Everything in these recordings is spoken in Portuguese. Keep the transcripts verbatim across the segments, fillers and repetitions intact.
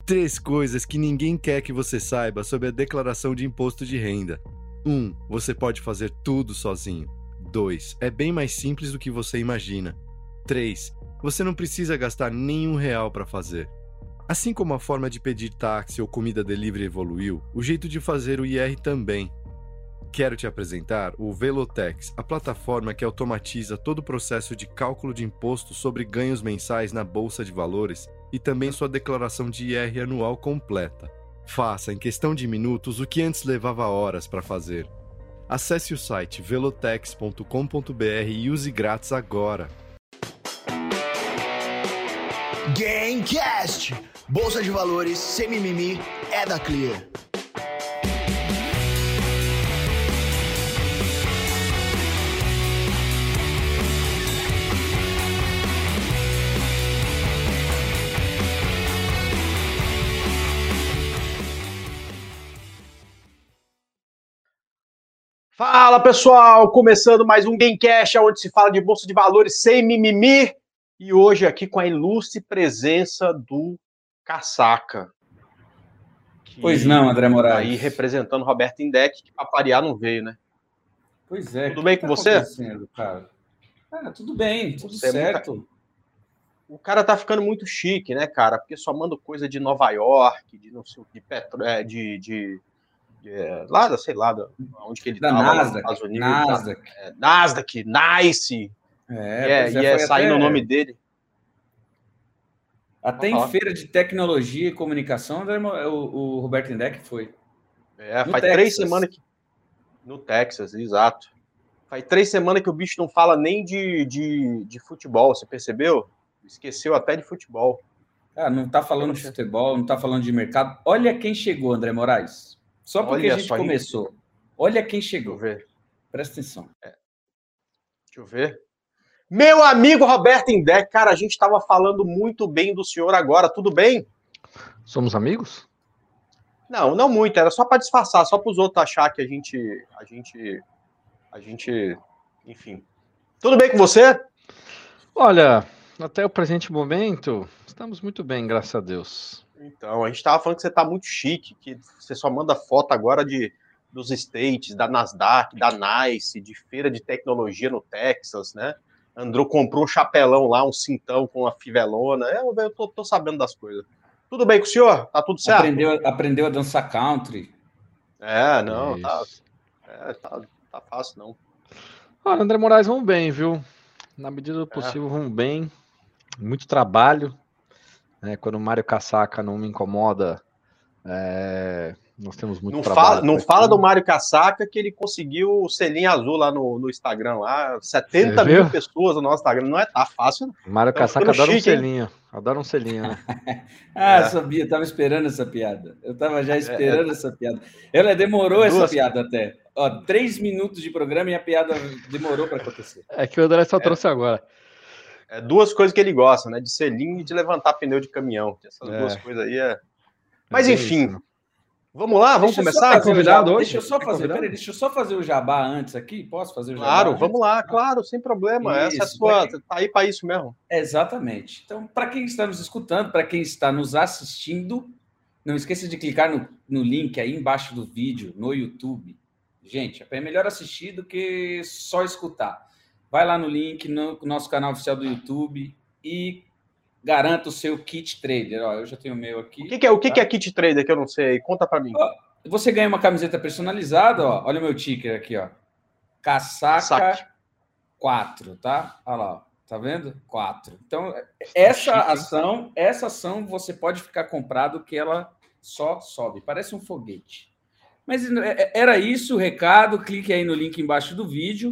Três coisas que ninguém quer que você saiba sobre a declaração de imposto de renda. um. Você pode fazer tudo sozinho. dois. É bem mais simples do que você imagina. três. Você não precisa gastar nenhum real para fazer. Assim como a forma de pedir táxi ou comida delivery evoluiu, o jeito de fazer o I R também. Quero te apresentar o Velotex, a plataforma que automatiza todo o processo de cálculo de imposto sobre ganhos mensais na Bolsa de Valores e também sua declaração de I R anual completa. Faça em questão de minutos o que antes levava horas para fazer. Acesse o site velotex ponto com ponto br e use grátis agora. Gamecast! Bolsa de Valores, sem mimimi, é da Clear. Fala pessoal, começando mais um Gamecast, onde se fala de Bolsa de Valores sem mimimi. E hoje aqui com a ilustre presença do Casaca. Pois não, André Moraes. Aí representando o Roberto Indec, que para parear não veio, né? Pois é. Tudo bem com você? Cara? Ah, tudo bem, tudo Você certo. É muito... O cara tá ficando muito chique, né, cara? Porque só manda coisa de Nova York, de não sei o que, de, petro... de, de, de lá, sei lá, onde que ele da tava, Nasdaq, nos Estados Unidos. Nasdaq. Da, é, Nasdaq, Nice. É, e é, é, e é sair até... no nome dele. Até em feira de tecnologia e comunicação, o, o Roberto Indec foi. É, no faz Texas. três semanas que... No Texas, exato. Faz três semanas que o bicho não fala nem de, de, de futebol, você percebeu? Esqueceu até de futebol. Ah, não tá falando de futebol, não tá falando de mercado. Olha quem chegou, André Moraes. Só porque Olha a gente só, começou. Gente... Olha quem chegou. Deixa eu ver. Presta atenção. É. Deixa eu ver. Meu amigo Roberto Indec, cara, a gente estava falando muito bem do senhor agora, tudo bem? Somos amigos? Não, não muito, era só para disfarçar, só para os outros achar que a gente, a gente, a gente, enfim. Tudo bem com você? Olha, até o presente momento, estamos muito bem, graças a Deus. Então, a gente estava falando que você está muito chique, que você só manda foto agora de, dos States, da Nasdaq, da Nice, de feira de tecnologia no Texas, né? Androu, comprou um chapelão lá, um cintão com uma fivelona. Eu, eu tô, tô sabendo das coisas. Tudo bem com o senhor? Tá tudo certo? Aprendeu, aprendeu a dançar country. É, não, tá, é, tá, tá fácil, não. Olha, André Moraes, vamos bem, viu? Na medida do possível, é. vamos bem. Muito trabalho. Né? Quando o Mário Casaca não me incomoda, é... nós temos muito não trabalho. Fala, não fala do Mário Casaca que ele conseguiu o selinho azul lá no, no Instagram. Lá, setenta mil pessoas no nosso Instagram. Não é tá fácil, não. Mário Casaca adora chique, um selinho. Hein? Adora um selinho, né? ah, é. sabia. Tava esperando essa piada. Eu tava já esperando é, é, essa piada. Ela demorou duas... essa piada até. Ó, três minutos de programa e a piada demorou para acontecer. É que o André só é. trouxe agora. É duas coisas que ele gosta, né? De selinho e de levantar pneu de caminhão. Essas é. duas coisas aí é... Mas é enfim... Isso, vamos lá, vamos deixa começar? Convidado hoje? Deixa eu só fazer, peraí, deixa eu só fazer o jabá antes aqui. Posso fazer o jabá? Claro, antes? vamos lá, claro, sem problema. Isso, essa é a sua, quem... tá aí para isso mesmo. Exatamente. Então, para quem está nos escutando, para quem está nos assistindo, não esqueça de clicar no, no link aí embaixo do vídeo, no YouTube. Gente, é melhor assistir do que só escutar. Vai lá no link, no nosso canal oficial do YouTube e garanta o seu kit trader. Ó, eu já tenho o meu aqui. O que, que é o que, tá? que é kit trader que eu não sei? Conta para mim. Ó, você ganha uma camiseta personalizada, ó. Olha o meu ticker aqui, ó. Casaca quatro, tá? Olha lá, ó. Tá vendo? quatro. Então, essa ação, essa ação você pode ficar comprado que ela só sobe. Parece um foguete. Mas era isso o recado. Clique aí no link embaixo do vídeo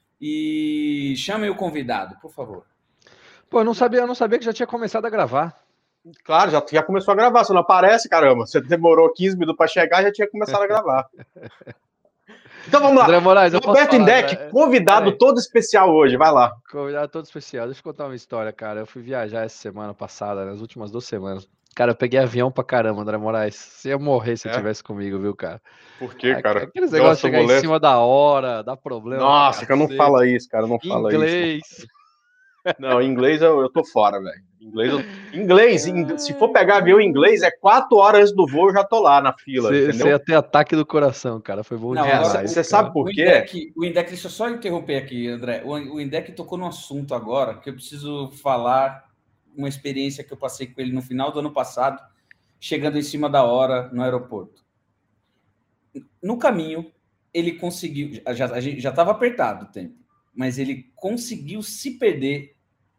e chame o convidado, por favor. Pô, eu não sabia, eu não sabia que já tinha começado a gravar. Claro, já, já começou a gravar, você não aparece, caramba. Você demorou quinze minutos para chegar, já tinha começado a gravar. Então vamos lá. André Moraes, eu Roberto posso falar, Indec, convidado é. todo especial hoje, vai lá. Convidado todo especial. Deixa eu contar uma história, cara. Eu fui viajar essa semana passada, nas últimas duas semanas. Cara, eu peguei avião pra caramba, André Moraes. Você ia morrer se é? tivesse comigo, viu, cara? Por quê, cara? Aqueles negócios de chegar boleto. em cima da hora, dá problema. Nossa, que eu não fala isso, cara, não fala Inglês. isso. Não, inglês eu, eu tô fora, velho. Inglês, eu... inglês, in... se for pegar avião em inglês, é quatro horas antes do voo, eu já tô lá na fila, Cê, entendeu? Você ia ter ataque do coração, cara. Foi bom Não, demais. agora, Você sabe por o quê? Indec, o Indec, deixa eu só interromper aqui, André. O, o Indec tocou no assunto agora, que eu preciso falar uma experiência que eu passei com ele no final do ano passado, chegando em cima da hora no aeroporto. No caminho, ele conseguiu, já, a gente já estava apertado o tempo, mas ele conseguiu se perder.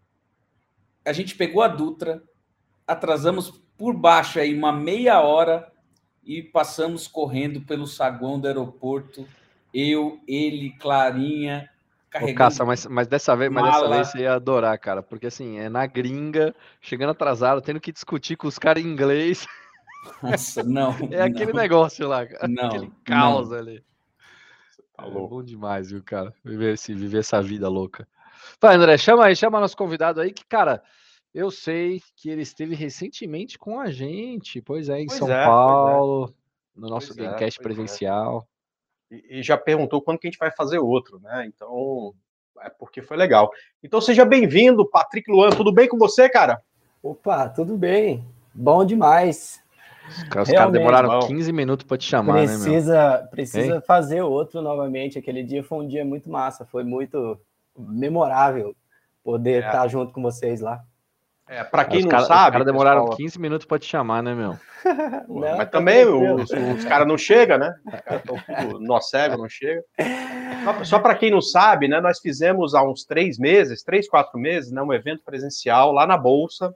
A gente pegou a Dutra, atrasamos por baixo aí uma meia hora e passamos correndo pelo saguão do aeroporto. Eu, ele, Clarinha, carregando. Ô, Caça, mas, mas dessa vez, mas dessa mala. vez você ia adorar, cara, porque assim, é na gringa, chegando atrasado, tendo que discutir com os caras em inglês. Nossa, não. É aquele não, negócio lá, cara. Não, aquele caos não. ali. Tá É louco. bom demais, viu, cara? Viver, esse, viver essa vida louca. Vai, André, chama aí, chama nosso convidado aí, que, cara, eu sei que ele esteve recentemente com a gente, pois é, em Pois São é, Paulo, no nosso Pois é, Gamecast pois é. presencial. E, e já perguntou quando que a gente vai fazer outro, né? Então, é porque foi legal. Então, seja bem-vindo, Patrick Luan. Tudo bem com você, cara? Opa, tudo bem. Bom demais. Os caras Realmente, demoraram bom. quinze minutos pra te chamar, né, meu? Precisa, precisa Hein? fazer outro novamente. Aquele dia foi um dia muito massa, foi muito memorável poder É. estar junto com vocês lá. É, para quem Os não cara- sabe, Os caras demoraram pessoal, quinze minutos pra te chamar, né, meu? pô, Não, mas tá também tranquilo. os, os caras não chegam, né? Os caras estão tudo nó cego, não chega. Só, só para quem não sabe, né? Nós fizemos há uns três meses, três, quatro meses, né? Um evento presencial lá na Bolsa.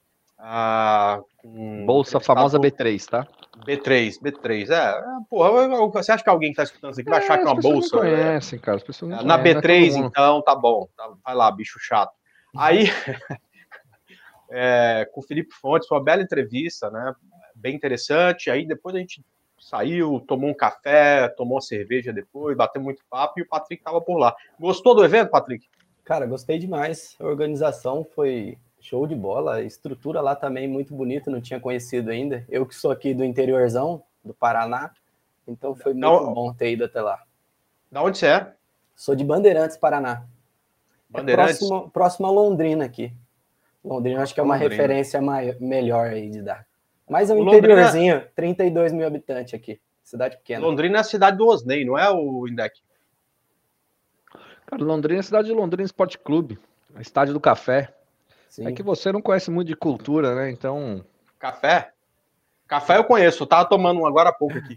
Ah, com Bolsa famosa B entrevistador- três, tá? B três, B três, é. Porra, você acha que alguém que tá escutando isso aqui vai achar que é as uma pessoas bolsa? não é, conhecem, cara. As pessoas não Na conhecem, não é B três, todo mundo. então, tá bom. Tá- vai lá, bicho chato. Aí, é, com o Felipe Fontes, foi uma bela entrevista, né? Bem interessante. Aí depois a gente saiu, tomou um café, tomou uma cerveja depois, bateu muito papo e o Patrick estava por lá. Gostou do evento, Patrick? Cara, gostei demais. A organização foi show de bola. A estrutura lá também muito bonita, não tinha conhecido ainda. Eu que sou aqui do interiorzão, do Paraná, então foi muito Não. bom ter ido até lá. Da onde você é? Sou de Bandeirantes, Paraná. Bandeirantes? É próximo, próximo a Londrina aqui. Londrina acho que é uma Londrina. referência mai- melhor aí de dar. Mas é um O Londrina- interiorzinho, trinta e dois mil habitantes aqui. Cidade pequena. Londrina é a cidade do Osney, não é o Indec? Cara, Londrina é a cidade de Londrina Esporte Clube, a estádio do café. Sim. É que você não conhece muito de cultura, né? Então, Café? Café eu conheço, eu tava tomando um agora há pouco aqui.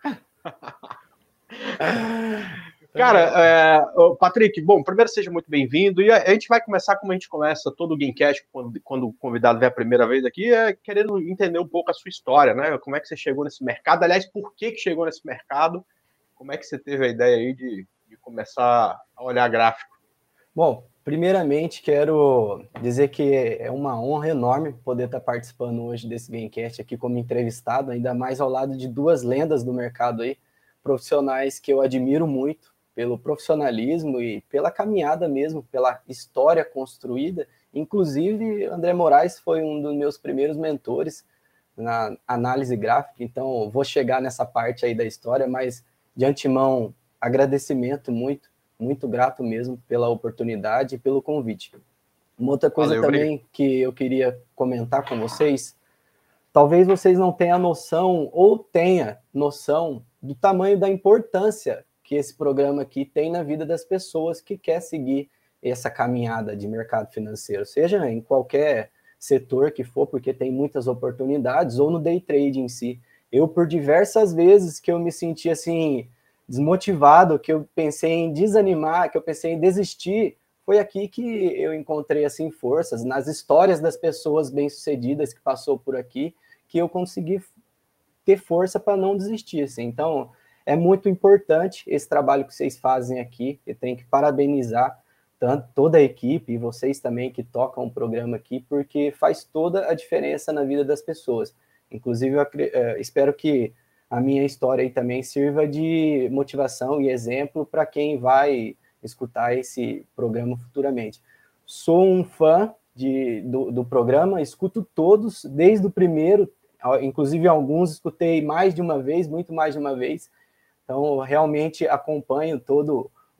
Cara, é, ô, Patrick, bom, primeiro seja muito bem-vindo, e a, a gente vai começar como a gente começa todo o Gamecast, quando, quando o convidado vem a primeira vez aqui, é querendo entender um pouco a sua história, né? Como é que você chegou nesse mercado, aliás, por que que chegou nesse mercado, como é que você teve a ideia aí de, de começar a olhar gráfico? Bom, primeiramente quero dizer que é uma honra enorme poder estar participando hoje desse Gamecast aqui como entrevistado, ainda mais ao lado de duas lendas do mercado aí, profissionais que eu admiro muito pelo profissionalismo e pela caminhada mesmo, pela história construída. Inclusive, André Moraes foi um dos meus primeiros mentores na análise gráfica, então vou chegar nessa parte aí da história, mas de antemão, agradecimento muito, muito grato mesmo pela oportunidade e pelo convite. Uma outra coisa Valeu, também que eu queria comentar com vocês, talvez vocês não tenham noção ou tenha noção do tamanho da importância que esse programa aqui tem na vida das pessoas que quer seguir essa caminhada de mercado financeiro, seja em qualquer setor que for, porque tem muitas oportunidades, ou no day trade em si. Eu, por diversas vezes que eu me senti assim, desmotivado, que eu pensei em desanimar, que eu pensei em desistir, foi aqui que eu encontrei assim forças, nas histórias das pessoas bem-sucedidas que passou por aqui, que eu consegui ter força para não desistir. Assim. Então, é muito importante esse trabalho que vocês fazem aqui, eu tenho que parabenizar tanto toda a equipe e vocês também que tocam o programa aqui, porque faz toda a diferença na vida das pessoas. Inclusive, eu uh, espero que a minha história aí também sirva de motivação e exemplo para quem vai escutar esse programa futuramente. Sou um fã de, do, do programa, escuto todos, desde o primeiro, inclusive alguns escutei mais de uma vez, muito mais de uma vez, então realmente acompanho todo o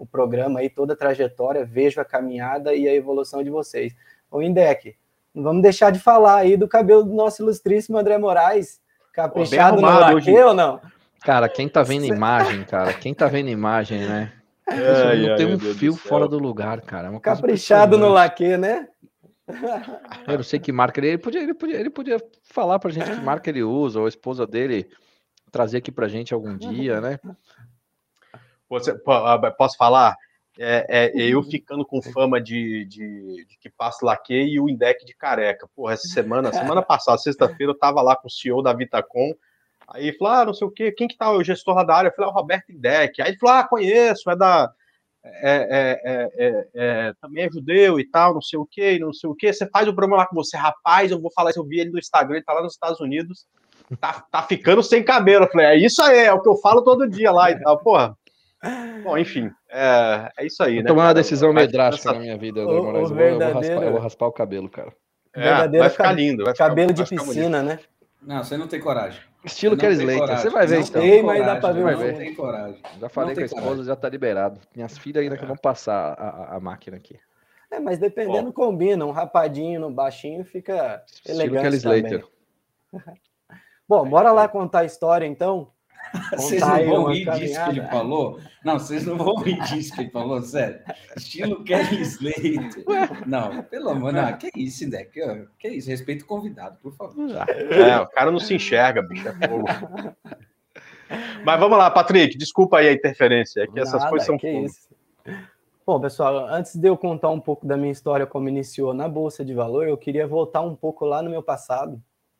o programa aí, toda a trajetória, vejo a caminhada e a evolução de vocês. Ô, Indec, não vamos deixar de falar aí do cabelo do nosso ilustríssimo André Moraes, caprichado no laque ou não? Cara, quem tá vendo imagem, cara, quem tá vendo imagem, né? Ai, não ai, tem um fio fora do lugar, cara. É uma caprichado no laque, né? Eu não sei que marca ele, ele podia, ele podia, ele podia falar pra gente que marca ele usa, ou a esposa dele trazer aqui pra gente algum dia, né? Você, posso falar? É, é, eu ficando com fama de, de, de que passa laque e o Indec de careca. Porra, essa semana, semana passada, sexta-feira, eu tava lá com o C E O da Vitacom, aí falou, ah, não sei o quê, quem que tá o gestor lá da área? Eu falei, ah, o Roberto Indec. Aí ele falou, ah, conheço, é da... É, é, é, é, também é judeu e tal, não sei o que, não sei o que. Você faz o programa lá com você, rapaz. Eu vou falar isso. Eu vi ele no Instagram, ele tá lá nos Estados Unidos, tá, tá ficando sem cabelo. Eu falei, é isso aí, é o que eu falo todo dia lá e tal, porra. Bom, enfim, é, é isso aí, eu né? Tomar uma cara? decisão Vai meio drástica essa... na minha vida, André Moraes. O, o eu, vou, verdadeiro... eu, vou raspar, eu vou raspar o cabelo, cara. É, vai ficar lindo. Vai cabelo ficar, de piscina, né? Não, você não tem coragem. Estilo Kelly Slater, você vai ver não então. Tem, mas dá pra ver. Não ver. Tem coragem. Já falei com a esposa, coragem. Já tá liberado. Minhas filhas ainda é. que vão passar a, a, a máquina aqui. É, mas dependendo, Bom. combina. Um rapadinho no baixinho fica Estilo elegante Kelly Slater. Bom, bora lá contar a história, então. Vocês não vão rir disso que ele falou? Não, vocês não vão rir disso que ele falou, sério. Estilo Kelly Slater. Não, pelo amor de Deus, que isso, Indec? Que isso? Respeita o convidado, por favor. É, o cara não se enxerga, bicho, é fogo. Mas vamos lá, Patrick, desculpa aí a interferência, é que essas Nada, coisas são que fogo. Isso. Bom, pessoal, antes de eu contar um pouco da minha história, como iniciou na Bolsa de Valor, eu queria voltar um pouco lá no meu passado.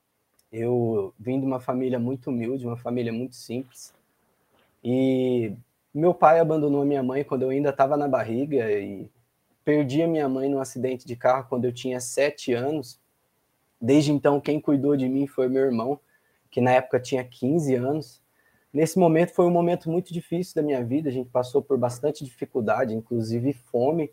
Eu vim de uma família muito humilde, uma família muito simples. E meu pai abandonou minha mãe quando eu ainda estava na barriga e perdi a minha mãe num acidente de carro quando eu tinha sete anos. Desde então, quem cuidou de mim foi meu irmão, que na época tinha quinze anos. Nesse momento foi um momento muito difícil da minha vida, a gente passou por bastante dificuldade, inclusive fome.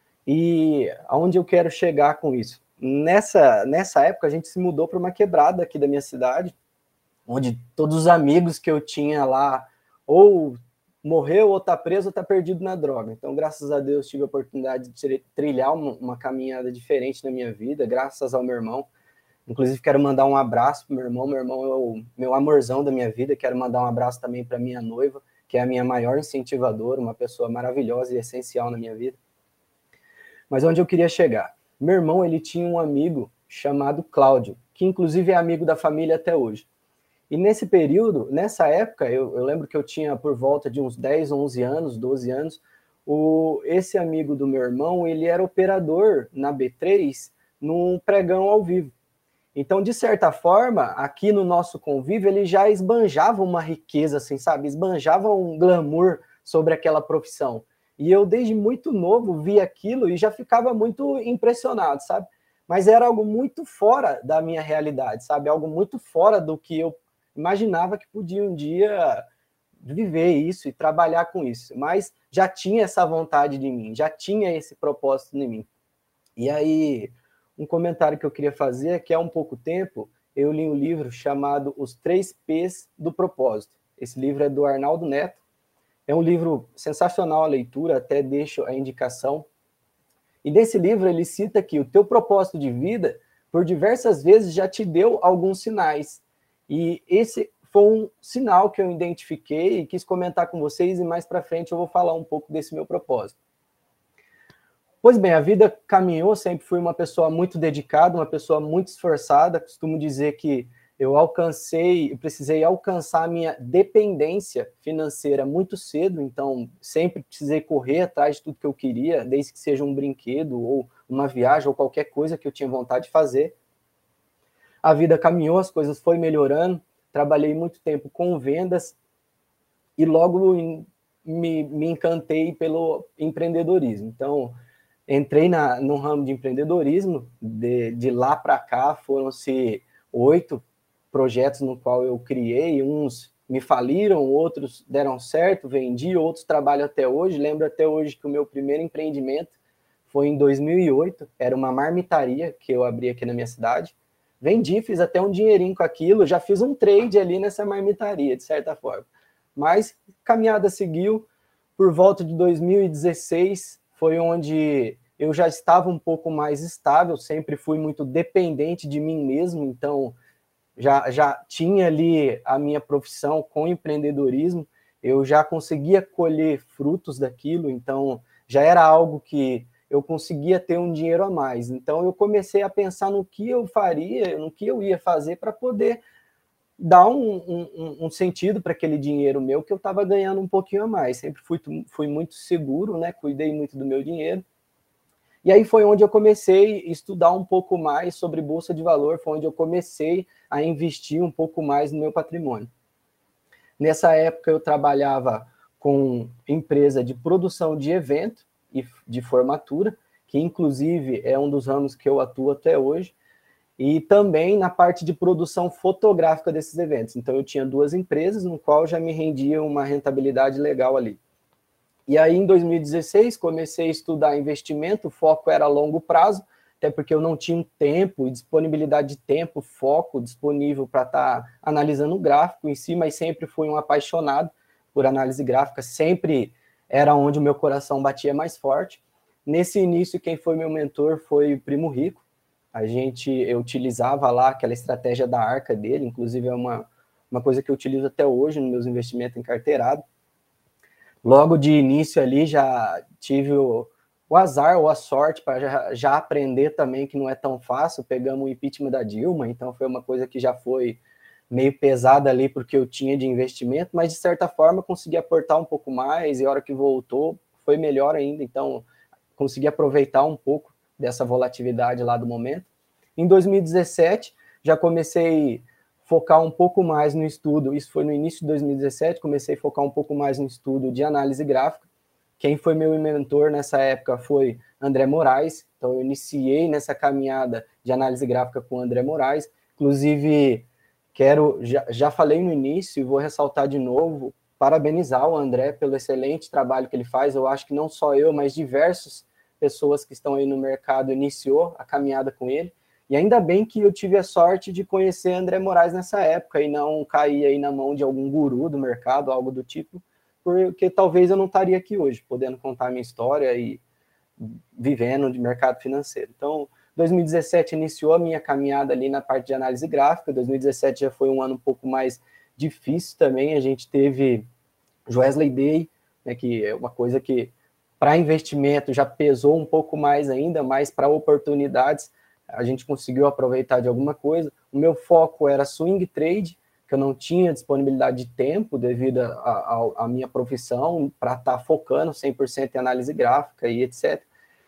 E aonde eu quero chegar com isso? Nessa, nessa época, a gente se mudou para uma quebrada aqui da minha cidade, onde todos os amigos que eu tinha lá ou morreu, ou tá preso, ou tá perdido na droga. Então, graças a Deus, tive a oportunidade de trilhar uma, uma caminhada diferente na minha vida, graças ao meu irmão. Inclusive, quero mandar um abraço pro meu irmão. Meu irmão é o meu amorzão da minha vida. Quero mandar um abraço também para minha noiva, que é a minha maior incentivadora, uma pessoa maravilhosa e essencial na minha vida. Mas onde eu queria chegar? Meu irmão, ele tinha um amigo chamado Cláudio, que inclusive é amigo da família até hoje. E nesse período, nessa época, eu, eu lembro que eu tinha por volta de uns dez, onze anos, doze anos, o, esse amigo do meu irmão, ele era operador na B três, num pregão ao vivo. Então, de certa forma, aqui no nosso convívio, ele já esbanjava uma riqueza, assim, sabe? Esbanjava um glamour sobre aquela profissão. E eu, desde muito novo, vi aquilo e já ficava muito impressionado, sabe? Mas era algo muito fora da minha realidade, sabe? Algo muito fora do que eu imaginava que podia um dia viver isso e trabalhar com isso. Mas já tinha essa vontade de mim, já tinha esse propósito em mim. E aí, um comentário que eu queria fazer é que há um pouco tempo eu li um livro chamado Os Três P's do Propósito. Esse livro é do Arnaldo Neto. É um livro sensacional a leitura, até deixo a indicação. E nesse livro ele cita que o teu propósito de vida, por diversas vezes, já te deu alguns sinais. E esse foi um sinal que eu identifiquei e quis comentar com vocês, e mais para frente eu vou falar um pouco desse meu propósito. Pois bem, a vida caminhou, sempre fui uma pessoa muito dedicada, uma pessoa muito esforçada. Costumo dizer que eu alcancei, eu precisei alcançar a minha dependência financeira muito cedo, então sempre precisei correr atrás de tudo que eu queria, desde que seja um brinquedo ou uma viagem ou qualquer coisa que eu tinha vontade de fazer. A vida caminhou, as coisas foram melhorando, trabalhei muito tempo com vendas e logo me, me encantei pelo empreendedorismo. Então, entrei na, no ramo de empreendedorismo, de, de lá para cá foram-se oito projetos no qual eu criei, uns me faliram, outros deram certo, vendi, outros trabalho até hoje. Lembro até hoje que o meu primeiro empreendimento foi em dois mil e oito, era uma marmitaria que eu abri aqui na minha cidade. Vendi, fiz até um dinheirinho com aquilo, já fiz um trade ali nessa marmitaria, de certa forma. Mas caminhada seguiu, por volta de dois mil e dezesseis, foi onde eu já estava um pouco mais estável, sempre fui muito dependente de mim mesmo, então já, já tinha ali a minha profissão com empreendedorismo, eu já conseguia colher frutos daquilo, então já era algo que eu conseguia ter um dinheiro a mais. Então eu comecei a pensar no que eu faria, no que eu ia fazer para poder dar um, um, um sentido para aquele dinheiro meu que eu estava ganhando um pouquinho a mais. Sempre fui, fui muito seguro, né? Cuidei muito do meu dinheiro. E aí foi onde eu comecei a estudar um pouco mais sobre Bolsa de Valor, foi onde eu comecei a investir um pouco mais no meu patrimônio. Nessa época eu trabalhava com empresa de produção de evento e de formatura, que inclusive é um dos ramos que eu atuo até hoje, e também na parte de produção fotográfica desses eventos. Então eu tinha duas empresas, no qual já me rendia uma rentabilidade legal ali. E aí em dois mil e dezesseis comecei a estudar investimento, o foco era a longo prazo, até porque eu não tinha tempo e disponibilidade de tempo, foco disponível para estar tá analisando o gráfico em si, mas sempre fui um apaixonado por análise gráfica, sempre era onde o meu coração batia mais forte. Nesse início, quem foi meu mentor foi o Primo Rico. A gente, eu utilizava lá aquela estratégia da arca dele, inclusive é uma, uma coisa que eu utilizo até hoje nos meus investimentos em carteirado. Logo de início ali já tive o, o azar ou a sorte para já, já aprender também que não é tão fácil. Pegamos o impeachment da Dilma, então foi uma coisa que já foi meio pesada ali porque eu tinha de investimento, mas de certa forma consegui aportar um pouco mais e a hora que voltou foi melhor ainda, então consegui aproveitar um pouco dessa volatilidade lá do momento. Em dois mil e dezessete, já comecei a focar um pouco mais no estudo, isso foi no início de dois mil e dezessete, comecei a focar um pouco mais no estudo de análise gráfica. Quem foi meu mentor nessa época foi André Moraes, então eu iniciei nessa caminhada de análise gráfica com o André Moraes, inclusive quero, já, já falei no início e vou ressaltar de novo, parabenizar o André pelo excelente trabalho que ele faz, eu acho que não só eu, mas diversos pessoas que estão aí no mercado iniciou a caminhada com ele, e ainda bem que eu tive a sorte de conhecer André Moraes nessa época e não cair aí na mão de algum guru do mercado, algo do tipo, porque talvez eu não estaria aqui hoje, podendo contar a minha história e vivendo de mercado financeiro. Então, dois mil e dezessete iniciou a minha caminhada ali na parte de análise gráfica, dois mil e dezessete já foi um ano um pouco mais difícil também, a gente teve Joesley Day, né, que é uma coisa que para investimento já pesou um pouco mais ainda, mas para oportunidades a gente conseguiu aproveitar de alguma coisa. O meu foco era swing trade, que eu não tinha disponibilidade de tempo devido à minha profissão para estar tá focando cem por cento em análise gráfica e etcétera.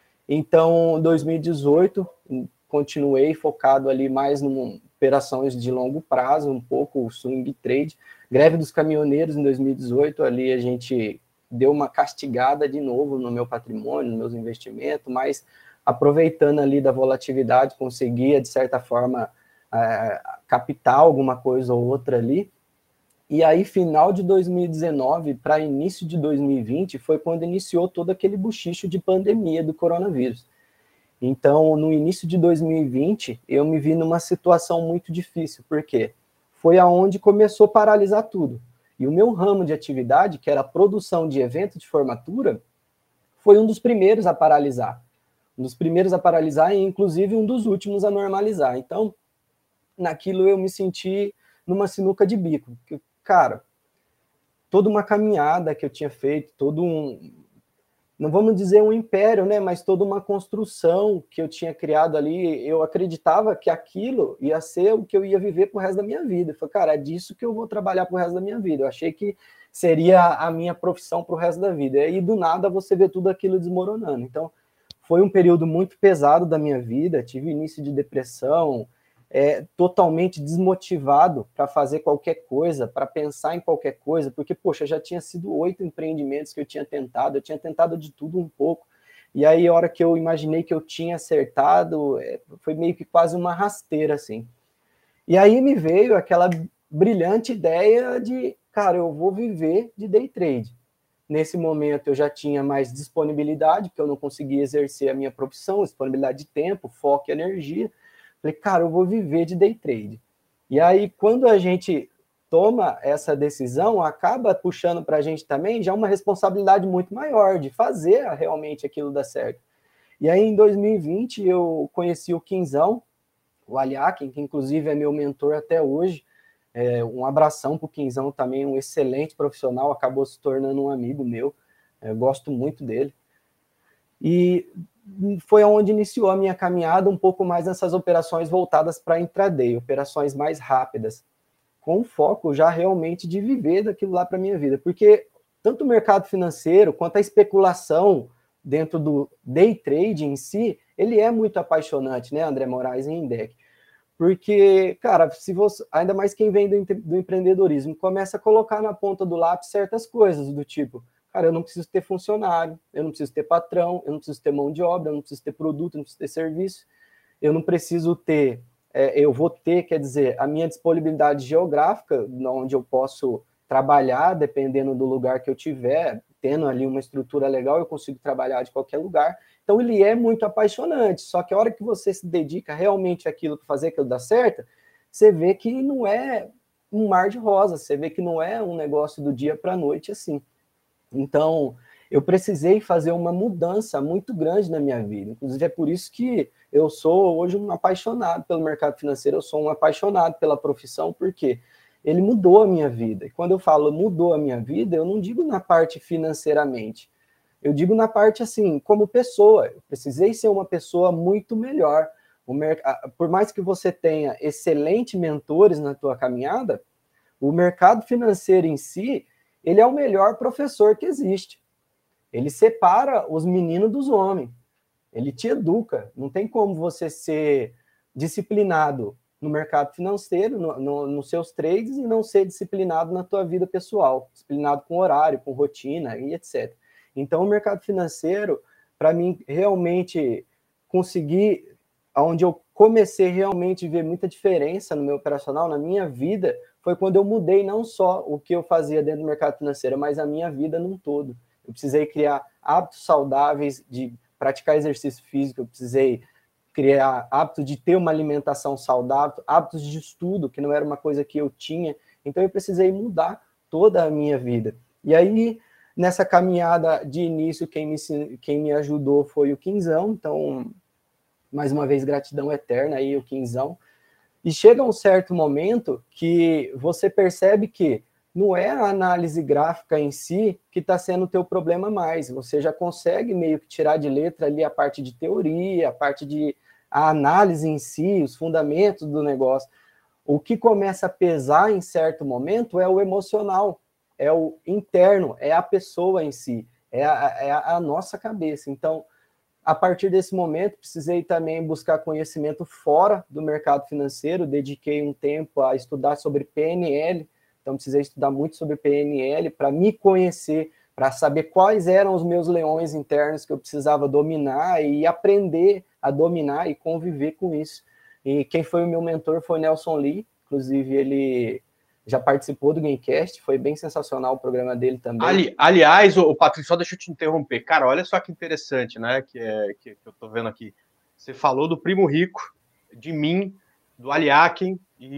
Então, dois mil e dezoito, continuei focado ali mais em operações de longo prazo, um pouco swing trade. Greve dos caminhoneiros em dois mil e dezoito, ali a gente deu uma castigada de novo no meu patrimônio, nos meus investimentos, mas aproveitando ali da volatilidade, conseguia, de certa forma, é, captar alguma coisa ou outra ali. E aí, final de dois mil e dezenove para início de dois mil e vinte, foi quando iniciou todo aquele buchicho de pandemia do coronavírus. Então, no início de dois mil e vinte, eu me vi numa situação muito difícil, porque foi aonde começou a paralisar tudo. E o meu ramo de atividade, que era a produção de evento de formatura, foi um dos primeiros a paralisar. Um dos primeiros a paralisar e, inclusive, um dos últimos a normalizar. Então, naquilo eu me senti numa sinuca de bico. Cara, toda uma caminhada que eu tinha feito, todo um... não vamos dizer um império, né? Mas toda uma construção que eu tinha criado ali, eu acreditava que aquilo ia ser o que eu ia viver pro resto da minha vida. Eu falei, cara, é disso que eu vou trabalhar pro resto da minha vida. Eu achei que seria a minha profissão pro resto da vida. E aí, do nada, você vê tudo aquilo desmoronando. Então, foi um período muito pesado da minha vida, tive início de depressão, é, totalmente desmotivado para fazer qualquer coisa, para pensar em qualquer coisa, porque, poxa, já tinha sido oito empreendimentos que eu tinha tentado, eu tinha tentado de tudo um pouco, e aí a hora que eu imaginei que eu tinha acertado, é, foi meio que quase uma rasteira, assim. E aí me veio aquela brilhante ideia de, cara, eu vou viver de day trade. Nesse momento eu já tinha mais disponibilidade, porque eu não conseguia exercer a minha profissão, disponibilidade de tempo, foco e energia. Falei, cara, eu vou viver de day trade. E aí, quando a gente toma essa decisão acaba puxando para a gente também já uma responsabilidade muito maior de fazer realmente aquilo dar certo. E aí, em dois mil e vinte, eu conheci o Quinzão, o Aliakin, que inclusive é meu mentor até hoje. É, um abração para o Quinzão também, um excelente profissional, acabou se tornando um amigo meu. Eu gosto muito dele. E foi onde iniciou a minha caminhada um pouco mais nessas operações voltadas para intraday, operações mais rápidas, com foco já realmente de viver daquilo lá para a minha vida. Porque tanto o mercado financeiro quanto a especulação dentro do day trade em si, ele é muito apaixonante, né, André Moraes e Indec? Porque, cara, se você, ainda mais quem vem do, do empreendedorismo, começa a colocar na ponta do lápis certas coisas do tipo, cara, eu não preciso ter funcionário, eu não preciso ter patrão, eu não preciso ter mão de obra, eu não preciso ter produto, eu não preciso ter serviço, eu não preciso ter, é, eu vou ter, quer dizer, a minha disponibilidade geográfica, onde eu posso trabalhar, dependendo do lugar que eu tiver, tendo ali uma estrutura legal, eu consigo trabalhar de qualquer lugar. Então, ele é muito apaixonante, só que a hora que você se dedica realmente àquilo para fazer aquilo dar certo, você vê que não é um mar de rosas, você vê que não é um negócio do dia para a noite assim. Então, eu precisei fazer uma mudança muito grande na minha vida. Inclusive, é por isso que eu sou hoje um apaixonado pelo mercado financeiro, eu sou um apaixonado pela profissão, porque ele mudou a minha vida. E quando eu falo mudou a minha vida, eu não digo na parte financeiramente, eu digo na parte assim, como pessoa. Eu precisei ser uma pessoa muito melhor. O mer... Por mais que você tenha excelentes mentores na tua caminhada, o mercado financeiro em si, ele é o melhor professor que existe. Ele separa os meninos dos homens. Ele te educa. Não tem como você ser disciplinado no mercado financeiro, no, no, nos seus trades, e não ser disciplinado na tua vida pessoal, disciplinado com horário, com rotina e etcétera. Então, o mercado financeiro, para mim, realmente conseguir, onde eu comecei realmente a ver muita diferença no meu operacional, na minha vida, foi quando eu mudei não só o que eu fazia dentro do mercado financeiro, mas a minha vida num todo. Eu precisei criar hábitos saudáveis de praticar exercício físico, eu precisei criar hábitos de ter uma alimentação saudável, hábitos de estudo, que não era uma coisa que eu tinha. Então, eu precisei mudar toda a minha vida. E aí, nessa caminhada de início, quem me, quem me ajudou foi o Quinzão. Então, mais uma vez, gratidão eterna aí, o Quinzão. E chega um certo momento que você percebe que não é a análise gráfica em si que está sendo o teu problema mais. Você já consegue meio que tirar de letra ali a parte de teoria, a parte de a análise em si, os fundamentos do negócio. O que começa a pesar em certo momento é o emocional, é o interno, é a pessoa em si, é a, é a nossa cabeça. Então, a partir desse momento, precisei também buscar conhecimento fora do mercado financeiro, dediquei um tempo a estudar sobre P N L, então precisei estudar muito sobre P N L para me conhecer, para saber quais eram os meus leões internos que eu precisava dominar e aprender a dominar e conviver com isso. E quem foi o meu mentor foi o Nelson Lee, inclusive ele já participou do Gamecast, foi bem sensacional o programa dele também. Ali, aliás, o, o Patrício, só deixa eu te interromper. Cara, olha só que interessante, né, que, é, que, que eu tô vendo aqui. Você falou do Primo Rico, de mim, do Aliakin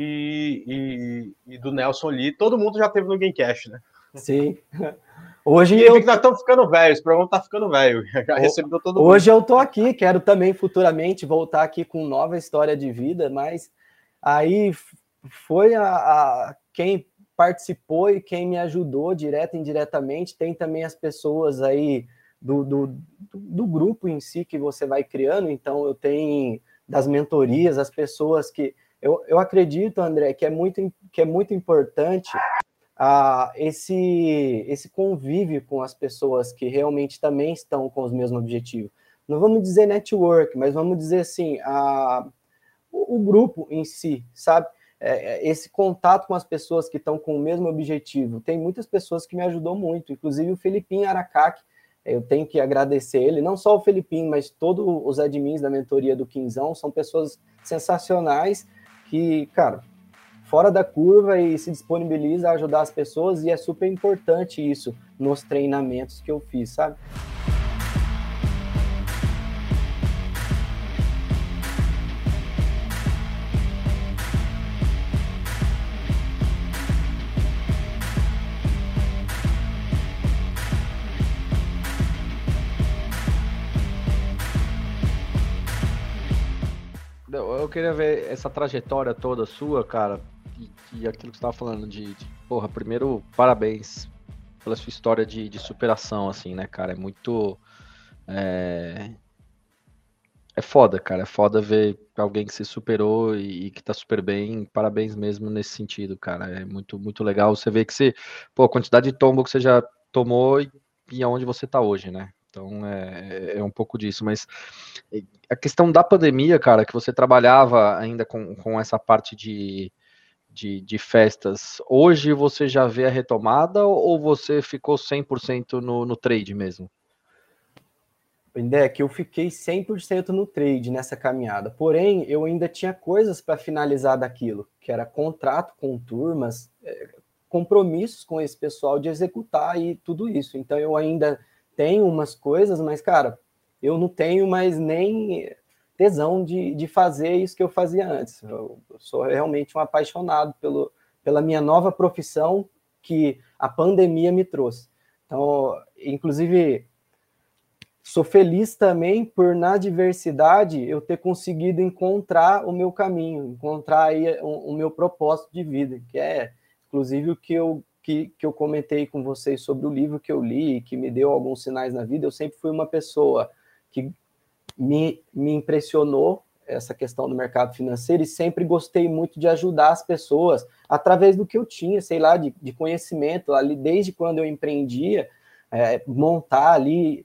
e, e, e do Nelson Lee. Todo mundo já teve no Gamecast, né? Sim. Hoje e eu nós estamos ficando velhos, o programa tá ficando velho. Já recebeu todo mundo. Hoje eu tô aqui, quero também futuramente voltar aqui com nova história de vida, mas aí foi a, a quem participou e quem me ajudou direto e indiretamente. Tem também as pessoas aí do, do, do grupo em si que você vai criando. Então eu tenho das mentorias, as pessoas que eu, eu acredito, André, que é muito, que é muito importante Uh, esse, esse convívio com as pessoas que realmente também estão com os mesmos objetivos. Não vamos dizer network, mas vamos dizer assim, uh, o, o grupo em si, sabe? É, esse contato com as pessoas que estão com o mesmo objetivo. Tem muitas pessoas que me ajudou muito, inclusive o Felipinho Aracac, eu tenho que agradecer ele, não só o Felipinho, mas todos os admins da mentoria do Quinzão, são pessoas sensacionais que, cara, fora da curva e se disponibiliza a ajudar as pessoas, e é super importante isso nos treinamentos que eu fiz, sabe? queria ver essa trajetória toda sua, cara, e, e aquilo que você estava falando de, de, porra, primeiro, parabéns pela sua história de, de superação, assim, né, cara? É muito... É... é foda, cara. É foda ver alguém que se superou e, e que tá super bem. Parabéns mesmo nesse sentido, cara. É muito, muito legal. Você vê que você... Pô, a quantidade de tombo que você já tomou e, e aonde você tá hoje, né? Então, é, é um pouco disso. Mas a questão da pandemia, cara, que você trabalhava ainda com, com essa parte de... De, de festas, hoje você já vê a retomada ou você ficou cem por cento no, no trade mesmo? É que eu fiquei cem por cento no trade nessa caminhada, porém eu ainda tinha coisas para finalizar daquilo, que era contrato com turmas, é, compromissos com esse pessoal de executar e tudo isso, então eu ainda tenho umas coisas, mas cara, eu não tenho mais nem tesão de, de fazer isso que eu fazia antes. Eu, eu sou realmente um apaixonado pelo, pela minha nova profissão que a pandemia me trouxe. Então, inclusive, sou feliz também por, na diversidade, eu ter conseguido encontrar o meu caminho, encontrar aí o, o meu propósito de vida, que é, inclusive, o que eu, que, que eu comentei com vocês sobre o livro que eu li, que me deu alguns sinais na vida. Eu sempre fui uma pessoa que Me, me impressionou essa questão do mercado financeiro e sempre gostei muito de ajudar as pessoas através do que eu tinha, sei lá, de, de conhecimento ali, desde quando eu empreendia, é, montar ali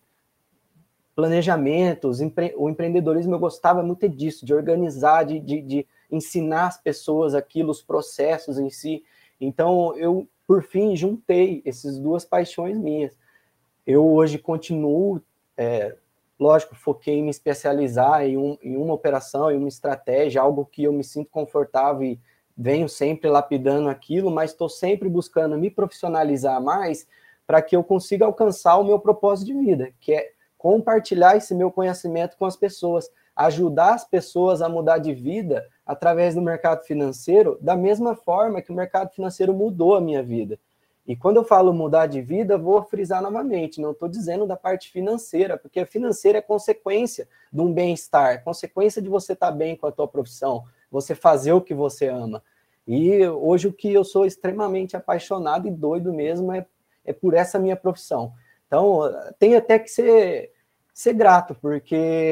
planejamentos, empre, o empreendedorismo eu gostava muito disso, de organizar, de, de, de ensinar as pessoas aquilo, os processos em si. Então, eu, por fim, juntei essas duas paixões minhas. Eu hoje continuo... É, lógico, foquei em me especializar em, um, em uma operação, em uma estratégia, algo que eu me sinto confortável e venho sempre lapidando aquilo, mas estou sempre buscando me profissionalizar mais para que eu consiga alcançar o meu propósito de vida, que é compartilhar esse meu conhecimento com as pessoas, ajudar as pessoas a mudar de vida através do mercado financeiro, da mesma forma que o mercado financeiro mudou a minha vida. E quando eu falo mudar de vida, vou frisar novamente, não estou dizendo da parte financeira, porque a financeira é consequência de um bem-estar, consequência de você estar bem com a tua profissão, você fazer o que você ama. E hoje o que eu sou extremamente apaixonado e doido mesmo é, é por essa minha profissão. Então, tem até que ser, ser grato, porque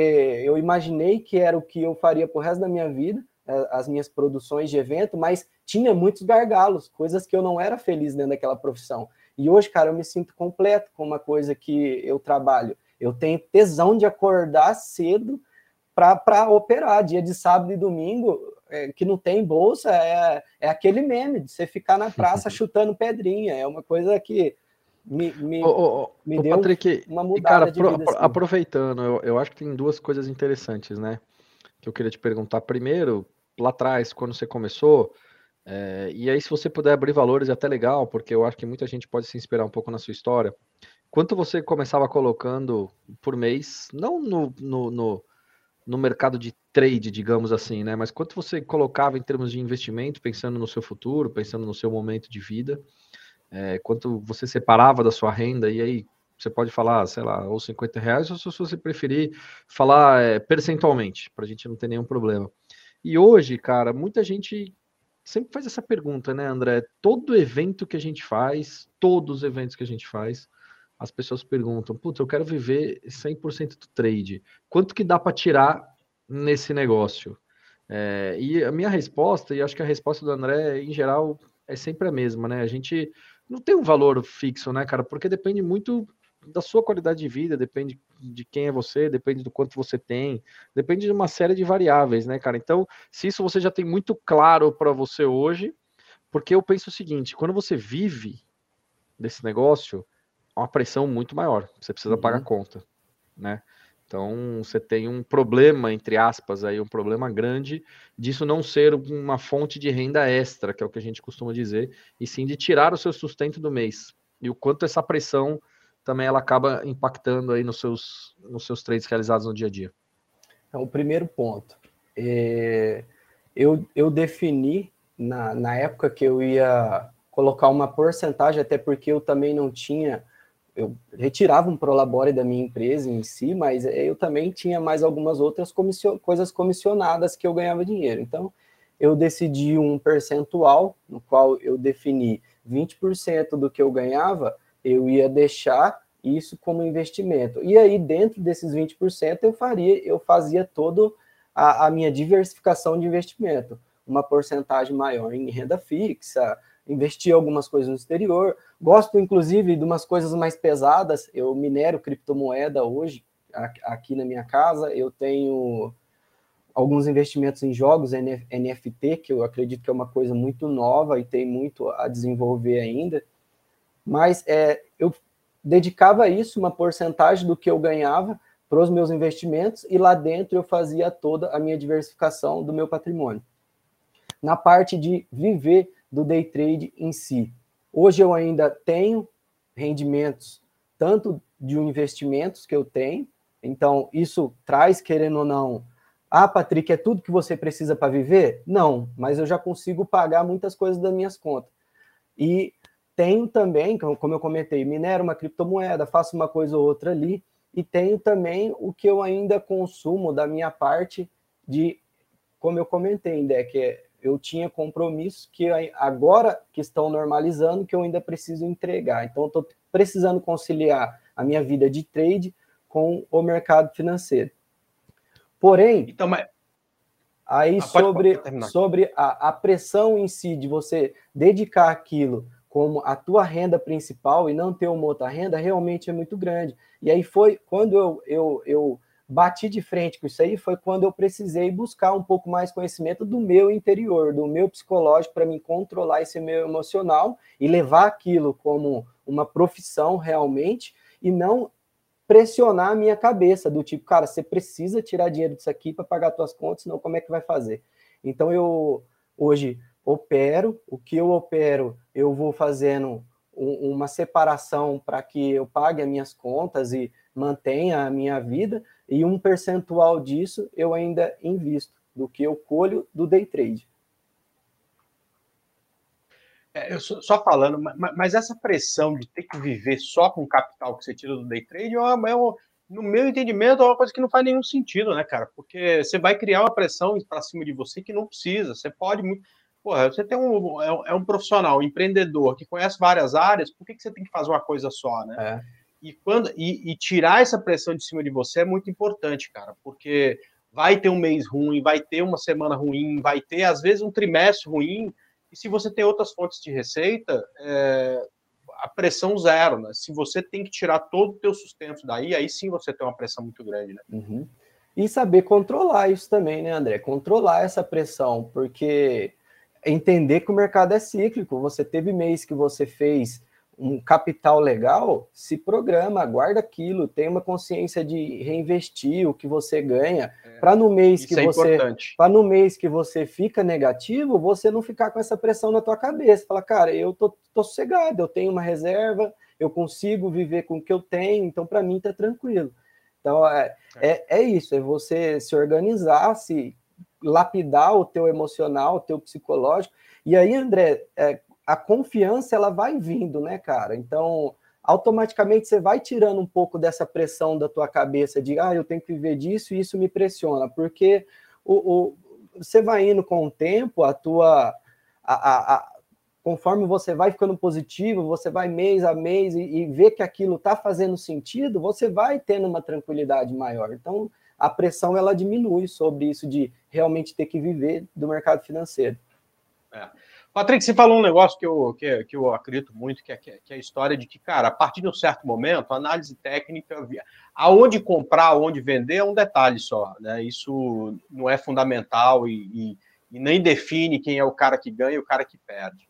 eu imaginei que era o que eu faria pro resto da minha vida, as minhas produções de evento, mas tinha muitos gargalos, coisas que eu não era feliz dentro daquela profissão. E hoje, cara, eu me sinto completo com uma coisa que eu trabalho. Eu tenho tesão de acordar cedo para operar. Dia de sábado e domingo, é, que não tem bolsa, é, é aquele meme de você ficar na praça chutando pedrinha. É uma coisa que me, me, ô, ô, me ô, deu Patrick, uma e mudada cara, de pro, vida. pro, Assim. Aproveitando, eu, eu acho que tem duas coisas interessantes, né? Que eu queria te perguntar. Primeiro, lá atrás, quando você começou, é, e aí se você puder abrir valores é até legal, porque eu acho que muita gente pode se inspirar um pouco na sua história. Quanto você começava colocando por mês, não no, no, no, no mercado de trade, digamos assim, né? Mas quanto você colocava em termos de investimento, pensando no seu futuro, pensando no seu momento de vida, é, quanto você separava da sua renda, e aí você pode falar, sei lá, ou cinquenta reais, ou se você preferir falar é, percentualmente, para a gente não ter nenhum problema. E hoje, cara, muita gente sempre faz essa pergunta, né, André? Todo evento que a gente faz, todos os eventos que a gente faz, as pessoas perguntam, putz, eu quero viver cem por cento do trade. Quanto que dá para tirar nesse negócio? É, e a minha resposta, e acho que a resposta do André, em geral, é sempre a mesma, né? A gente não tem um valor fixo, né, cara? Porque depende muito da sua qualidade de vida, depende de quem é você, depende do quanto você tem, depende de uma série de variáveis, né, cara? Então, se isso você já tem muito claro para você hoje, porque eu penso o seguinte, quando você vive desse negócio, há uma pressão muito maior, você precisa uhum. pagar conta, né? Então, você tem um problema, entre aspas, aí, um problema grande disso não ser uma fonte de renda extra, que é o que a gente costuma dizer, e sim de tirar o seu sustento do mês. E o quanto essa pressão também ela acaba impactando aí nos seus, nos seus trades realizados no dia a dia. Então, o primeiro ponto, é, eu, eu defini, na, na época que eu ia colocar uma porcentagem, até porque eu também não tinha eu retirava um prolabore da minha empresa em si, mas eu também tinha mais algumas outras comission, coisas comissionadas que eu ganhava dinheiro. Então, eu decidi um percentual, no qual eu defini vinte por cento do que eu ganhava, eu ia deixar isso como investimento. E aí, dentro desses vinte por cento, eu faria, eu fazia toda a, a minha diversificação de investimento. Uma porcentagem maior em renda fixa, investir algumas coisas no exterior. Gosto, inclusive, de umas coisas mais pesadas. Eu minero criptomoeda hoje, aqui na minha casa. Eu tenho alguns investimentos em jogos N F T, que eu acredito que é uma coisa muito nova e tem muito a desenvolver ainda. Mas é, eu dedicava isso, uma porcentagem do que eu ganhava, para os meus investimentos, e lá dentro eu fazia toda a minha diversificação do meu patrimônio. Na parte de viver do day trade em si, hoje eu ainda tenho rendimentos, tanto de investimentos que eu tenho, então isso traz, querendo ou não, ah, Patrick, é tudo que você precisa para viver? Não, mas eu já consigo pagar muitas coisas das minhas contas. E tenho também, como eu comentei, minero uma criptomoeda, faço uma coisa ou outra ali, e tenho também o que eu ainda consumo da minha parte de, como eu comentei, né, que eu tinha compromissos que agora que estão normalizando, que eu ainda preciso entregar. Então, eu estou precisando conciliar a minha vida de trade com o mercado financeiro. Porém, então, mas... aí ah, pode, sobre, pode sobre a, a pressão em si de você dedicar aquilo como a tua renda principal e não ter uma outra renda, realmente é muito grande. E aí foi quando eu, eu, eu bati de frente com isso aí, foi quando eu precisei buscar um pouco mais conhecimento do meu interior, do meu psicológico, para me controlar esse meu emocional e levar aquilo como uma profissão realmente, e não pressionar a minha cabeça, do tipo, cara, você precisa tirar dinheiro disso aqui para pagar suas contas, senão como é que vai fazer? Então eu hoje opero, o que eu opero, eu vou fazendo um, uma separação para que eu pague as minhas contas e mantenha a minha vida, e um percentual disso eu ainda invisto, do que eu colho do day trade. É, eu só, só falando, mas, mas essa pressão de ter que viver só com o capital que você tira do day trade, é uma, é uma, no meu entendimento, é uma coisa que não faz nenhum sentido, né, cara? Porque você vai criar uma pressão para cima de você que não precisa. Você pode muito. Porra, você tem um, é, é um profissional, um empreendedor que conhece várias áreas, por que, que você tem que fazer uma coisa só, né? É. E, quando, e, e tirar essa pressão de cima de você é muito importante, cara, porque vai ter um mês ruim, vai ter uma semana ruim, vai ter, às vezes, um trimestre ruim. E se você tem outras fontes de receita, é, a pressão zero, né? Se você tem que tirar todo o teu sustento daí, aí sim você tem uma pressão muito grande, né? Uhum. E saber controlar isso também, né, André? Controlar essa pressão, porque entender que o mercado é cíclico. Você teve mês que você fez um capital legal, se programa, guarda aquilo, tem uma consciência de reinvestir o que você ganha, é, para no mês que é você para no mês que você fica negativo, você não ficar com essa pressão na tua cabeça. Fala, cara, eu tô, tô sossegado, eu tenho uma reserva, eu consigo viver com o que eu tenho, então para mim tá tranquilo. Então é, é, é isso, é você se organizar, se lapidar o teu emocional, o teu psicológico. E aí, André, é, a confiança, ela vai vindo, né, cara? Então, automaticamente você vai tirando um pouco dessa pressão da tua cabeça de, ah, eu tenho que viver disso e isso me pressiona, porque o, o, você vai indo com o tempo, a tua... A, a, a, conforme você vai ficando positivo, você vai mês a mês e, e vê que aquilo está fazendo sentido, você vai tendo uma tranquilidade maior. Então, a pressão, ela diminui sobre isso de realmente ter que viver do mercado financeiro. É. Patrick, você falou um negócio que eu, que, que eu acredito muito, que é, que é a história de que, cara, a partir de um certo momento, a análise técnica, aonde comprar, aonde vender, é um detalhe só, né? Isso não é fundamental e, e, e nem define quem é o cara que ganha e o cara que perde.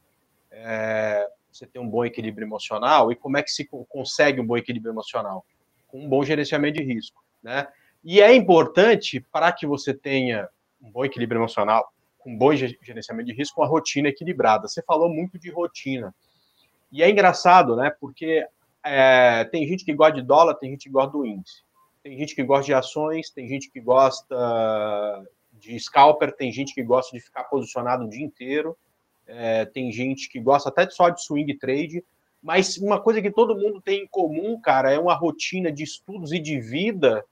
É, você tem um bom equilíbrio emocional, e como é que se consegue um bom equilíbrio emocional? Com um bom gerenciamento de risco, né? E é importante, para que você tenha um bom equilíbrio emocional, um bom gerenciamento de risco, uma rotina equilibrada. Você falou muito de rotina. E é engraçado, né? Porque é, tem gente que gosta de dólar, tem gente que gosta do índice. Tem gente que gosta de ações, tem gente que gosta de scalper, tem gente que gosta de ficar posicionado o dia inteiro, é, tem gente que gosta até só de swing trade. Mas uma coisa que todo mundo tem em comum, cara, é uma rotina de estudos e de vida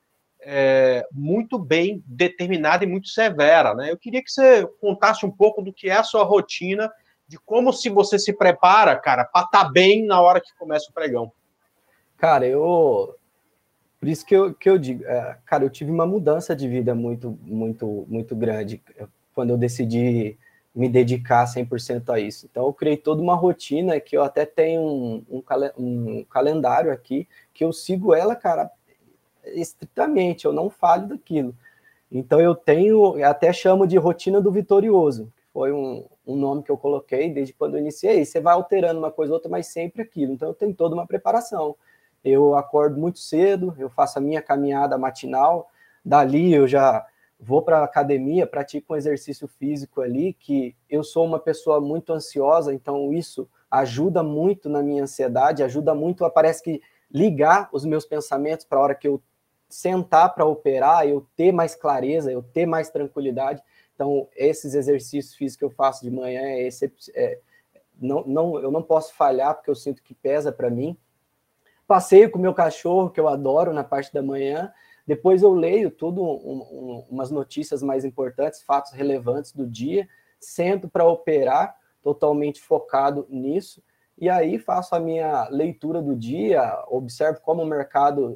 é, muito bem determinada e muito severa, né? Eu queria que você contasse um pouco do que é a sua rotina, de como se você se prepara, cara, para estar bem na hora que começa o pregão. Cara, eu... Por isso que eu, que eu digo, é, cara, eu tive uma mudança de vida muito, muito, muito grande quando eu decidi me dedicar cem por cento a isso. Então, eu criei toda uma rotina que eu até tenho um, um, um calendário aqui, que eu sigo ela, cara, estritamente, eu não falho daquilo. Então, eu tenho, eu até chamo de rotina do vitorioso, que foi um, um nome que eu coloquei desde quando eu iniciei. Você vai alterando uma coisa ou outra, mas sempre aquilo. Então, eu tenho toda uma preparação. Eu acordo muito cedo, eu faço a minha caminhada matinal, dali eu já vou para a academia, pratico um exercício físico ali, que eu sou uma pessoa muito ansiosa, então isso ajuda muito na minha ansiedade, ajuda muito, parece que ligar os meus pensamentos para a hora que eu sentar para operar, eu ter mais clareza, eu ter mais tranquilidade. Então, esses exercícios físicos que eu faço de manhã, é, é, não, não, eu não posso falhar, porque eu sinto que pesa para mim. Passeio com o meu cachorro, que eu adoro, na parte da manhã. Depois eu leio tudo, um, um, umas notícias mais importantes, fatos relevantes do dia. Sento para operar, totalmente focado nisso. E aí faço a minha leitura do dia, observo como o mercado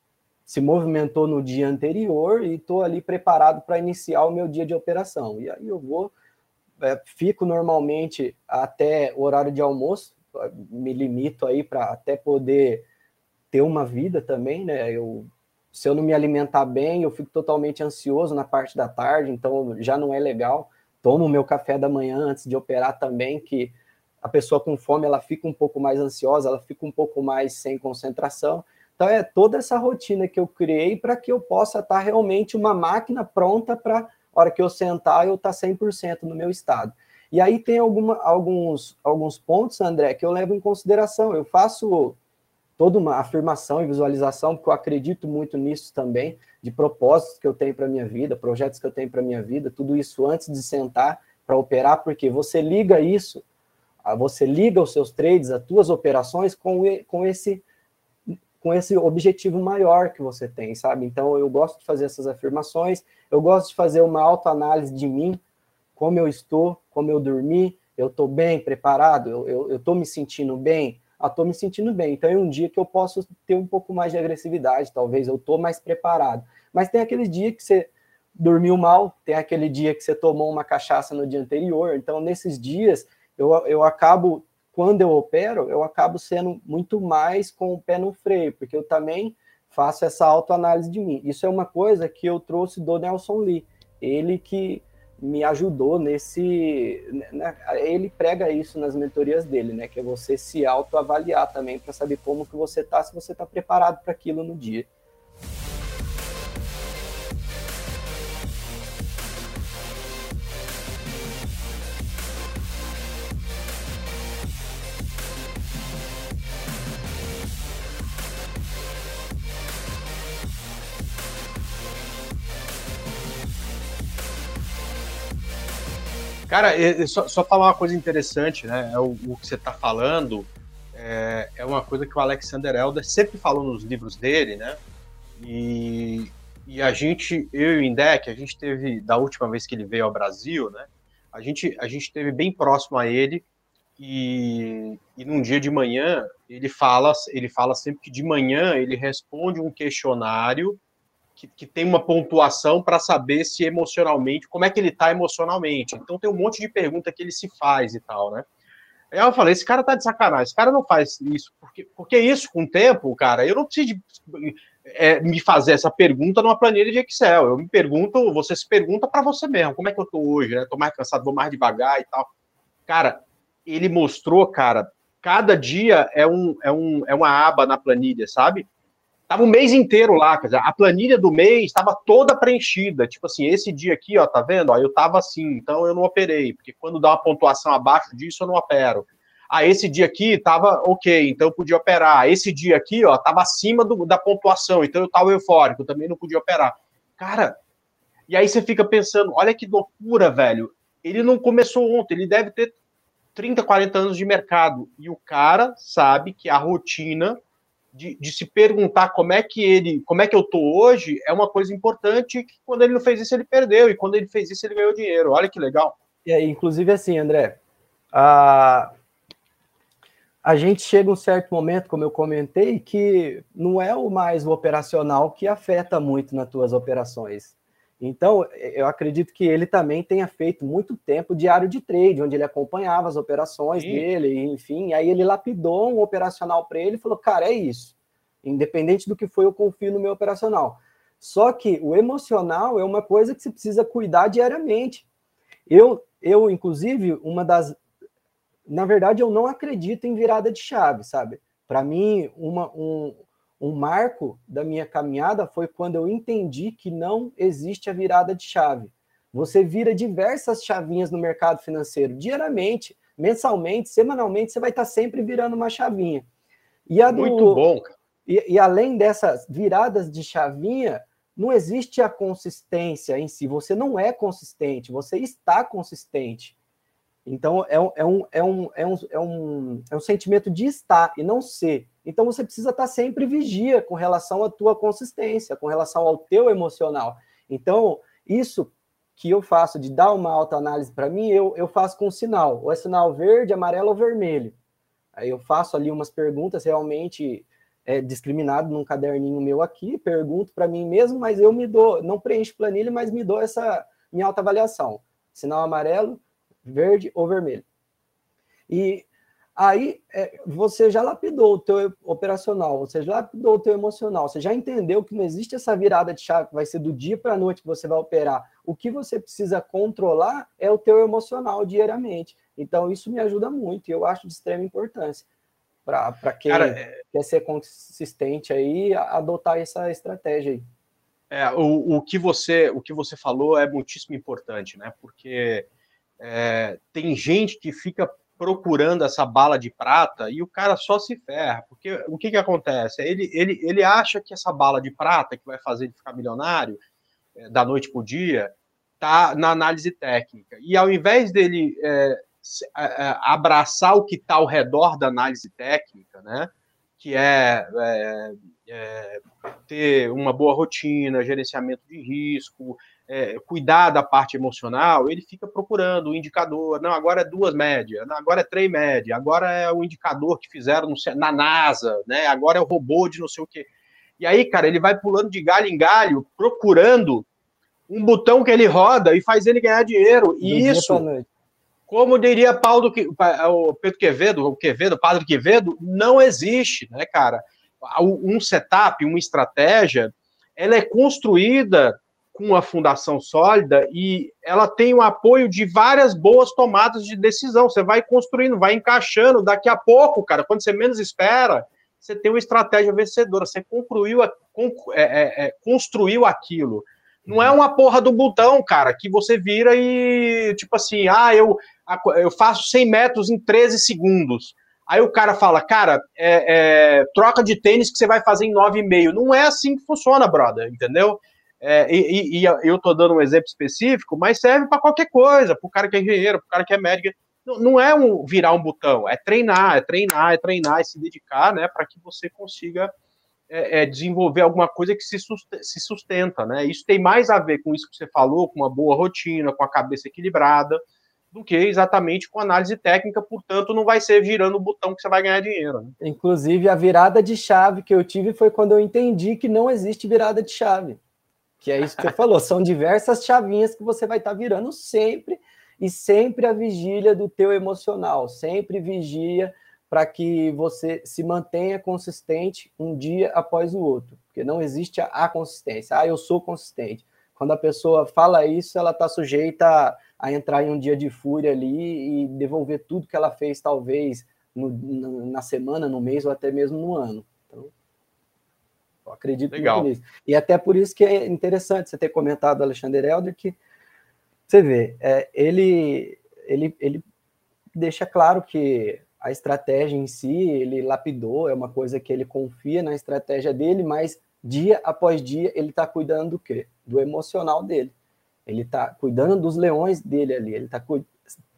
se movimentou no dia anterior e estou ali preparado para iniciar o meu dia de operação. E aí eu vou, é, fico normalmente até o horário de almoço, me limito aí para até poder ter uma vida também, né? Eu, se eu não me alimentar bem, eu fico totalmente ansioso na parte da tarde, então já não é legal. Tomo o meu café da manhã antes de operar também, que a pessoa com fome, ela fica um pouco mais ansiosa, ela fica um pouco mais sem concentração. Então é toda essa rotina que eu criei para que eu possa estar realmente uma máquina pronta para a hora que eu sentar, eu estar cem por cento no meu estado. E aí tem alguma, alguns, alguns pontos, André, que eu levo em consideração. Eu faço toda uma afirmação e visualização, porque eu acredito muito nisso também, de propósitos que eu tenho para a minha vida, projetos que eu tenho para a minha vida, tudo isso antes de sentar para operar, porque você liga isso, você liga os seus trades, as tuas operações com, com, esse, com esse objetivo maior que você tem, sabe? Então, eu gosto de fazer essas afirmações, eu gosto de fazer uma autoanálise de mim, como eu estou, como eu dormi, eu estou bem preparado, eu estou me sentindo bem, ah, estou me sentindo bem, então é um dia que eu posso ter um pouco mais de agressividade, talvez eu estou mais preparado. Mas tem aquele dia que você dormiu mal, tem aquele dia que você tomou uma cachaça no dia anterior, então nesses dias eu, eu acabo, quando eu opero, eu acabo sendo muito mais com o pé no freio, porque eu também faço essa autoanálise de mim. Isso é uma coisa que eu trouxe do Nelson Lee, ele que me ajudou nesse... Né, ele prega isso nas mentorias dele, né? Que é você se autoavaliar também para saber como que você está, se você está preparado para aquilo no dia. Cara, só, só falar uma coisa interessante, né? É o, o que você está falando é, é uma coisa que o Alexander Elder sempre falou nos livros dele, né? E, e a gente, eu e o Indec, a gente teve, da última vez que ele veio ao Brasil, né? A gente, a gente teve bem próximo a ele e, e num dia de manhã ele fala, ele fala sempre que de manhã ele responde um questionário Que, que tem uma pontuação para saber se emocionalmente, como é que ele está emocionalmente. Então tem um monte de pergunta que ele se faz e tal, né? Aí eu falei, esse cara tá de sacanagem, esse cara não faz isso, porque, porque isso, com o tempo, cara, eu não preciso de, é, me fazer essa pergunta numa planilha de Excel, eu me pergunto, você se pergunta para você mesmo, como é que eu tô hoje, né? Tô mais cansado, vou mais devagar e tal. Cara, ele mostrou, cara, cada dia é, um, é, um, é uma aba na planilha, sabe? Tava o mês inteiro lá, quer dizer, a planilha do mês estava toda preenchida. Tipo assim, esse dia aqui, ó, tá vendo? Ó, eu tava assim, então eu não operei, porque quando dá uma pontuação abaixo disso, eu não opero. Ah, esse dia aqui tava ok, então eu podia operar. Esse dia aqui, ó, tava acima do, da pontuação, então eu tava eufórico, também não podia operar. Cara, e aí você fica pensando, olha que loucura, velho. Ele não começou ontem, ele deve ter trinta, quarenta anos de mercado. E o cara sabe que a rotina de, de se perguntar como é que ele, como é que eu tô hoje, é uma coisa importante, que quando ele não fez isso, ele perdeu, e quando ele fez isso, ele ganhou dinheiro. Olha que legal. E aí, inclusive assim, André, a, a gente chega um certo momento, como eu comentei, que não é o mais o operacional que afeta muito nas tuas operações. Então, eu acredito que ele também tenha feito muito tempo diário de trade, onde ele acompanhava as operações Sim. dele, enfim, aí ele lapidou um operacional para ele e falou, cara, é isso. Independente do que foi, eu confio no meu operacional. Só que o emocional é uma coisa que você precisa cuidar diariamente. Eu, eu inclusive, uma das... Na verdade, eu não acredito em virada de chave, sabe? Para mim, uma... Um, Um marco da minha caminhada foi quando eu entendi que não existe a virada de chave. Você vira diversas chavinhas no mercado financeiro, diariamente, mensalmente, semanalmente, você vai estar sempre virando uma chavinha. E a do, Muito bom. E, e além dessas viradas de chavinha, não existe a consistência em si. Você não é consistente, você está consistente. Então, é um, é um, é um, é um, é um, é um sentimento de estar e não ser. Então, você precisa estar sempre vigia com relação à tua consistência, com relação ao teu emocional. Então, isso que eu faço de dar uma autoanálise para mim, eu, eu faço com um sinal. Ou é sinal verde, amarelo ou vermelho. Aí eu faço ali umas perguntas realmente é, discriminado num caderninho meu aqui, pergunto para mim mesmo, mas eu me dou, não preencho planilha, mas me dou essa minha autoavaliação. Sinal amarelo, verde ou vermelho. E aí é, você já lapidou o teu operacional, você já lapidou o teu emocional, você já entendeu que não existe essa virada de chave que vai ser do dia para a noite que você vai operar. O que você precisa controlar é o teu emocional diariamente. Então isso me ajuda muito e eu acho de extrema importância para quem Cara, é... quer ser consistente aí, adotar essa estratégia aí. É, o, o, que você, o que você falou é muitíssimo importante, né? Porque É, tem gente que fica procurando essa bala de prata e o cara só se ferra, porque o que que acontece? Ele, ele, ele acha que essa bala de prata que vai fazer ele ficar milionário é, da noite pro dia tá na análise técnica, e ao invés dele é, é, abraçar o que está ao redor da análise técnica, né, que é, é, é ter uma boa rotina, gerenciamento de risco, É, cuidar da parte emocional, ele fica procurando o indicador, não, agora é duas médias, não, agora é três médias, agora é o indicador que fizeram no, na NASA, né, agora é o robô de não sei o quê. E aí, cara, ele vai pulando de galho em galho, procurando um botão que ele roda e faz ele ganhar dinheiro. E isso, como diria Paulo, o Pedro Quevedo, o Quevedo, o Padre Quevedo, não existe, né, cara? Um setup, uma estratégia, ela é construída com uma fundação sólida e ela tem o apoio de várias boas tomadas de decisão. Você vai construindo, vai encaixando, daqui a pouco, cara, quando você menos espera, você tem uma estratégia vencedora, você concluiu, é, é, é, construiu aquilo. Não é uma porra do botão, cara, que você vira e, tipo assim, ah, eu, eu faço cem metros em treze segundos. Aí o cara fala, cara, é, é, troca de tênis que você vai fazer em nove e meio. Não é assim que funciona, brother, entendeu? É, e, e, e eu estou dando um exemplo específico, mas serve para qualquer coisa, para o cara que é engenheiro, para o cara que é médico. Não, não é um virar um botão, é treinar, é treinar, é treinar e se dedicar, né, para que você consiga é, é, desenvolver alguma coisa que se sustenta, se sustenta, né? Isso tem mais a ver com isso que você falou, com uma boa rotina, com a cabeça equilibrada, do que exatamente com análise técnica, portanto, não vai ser virando o botão que você vai ganhar dinheiro. Né? Inclusive, a virada de chave que eu tive foi quando eu entendi que não existe virada de chave. Que é isso que você falou, são diversas chavinhas que você vai estar virando sempre, e sempre a vigília do teu emocional, sempre vigia para que você se mantenha consistente um dia após o outro, porque não existe a, a consistência, ah, eu sou consistente. Quando a pessoa fala isso, ela está sujeita a, a entrar em um dia de fúria ali e devolver tudo que ela fez, talvez, no, na semana, no mês ou até mesmo no ano. Então, eu acredito Legal. muito nisso. E até por isso que é interessante você ter comentado, Alexander Helder, que você vê, é, ele, ele, ele deixa claro que a estratégia em si, ele lapidou, é uma coisa que ele confia na estratégia dele, mas dia após dia ele está cuidando do quê? Do emocional dele. Ele está cuidando dos leões dele ali, ele está cu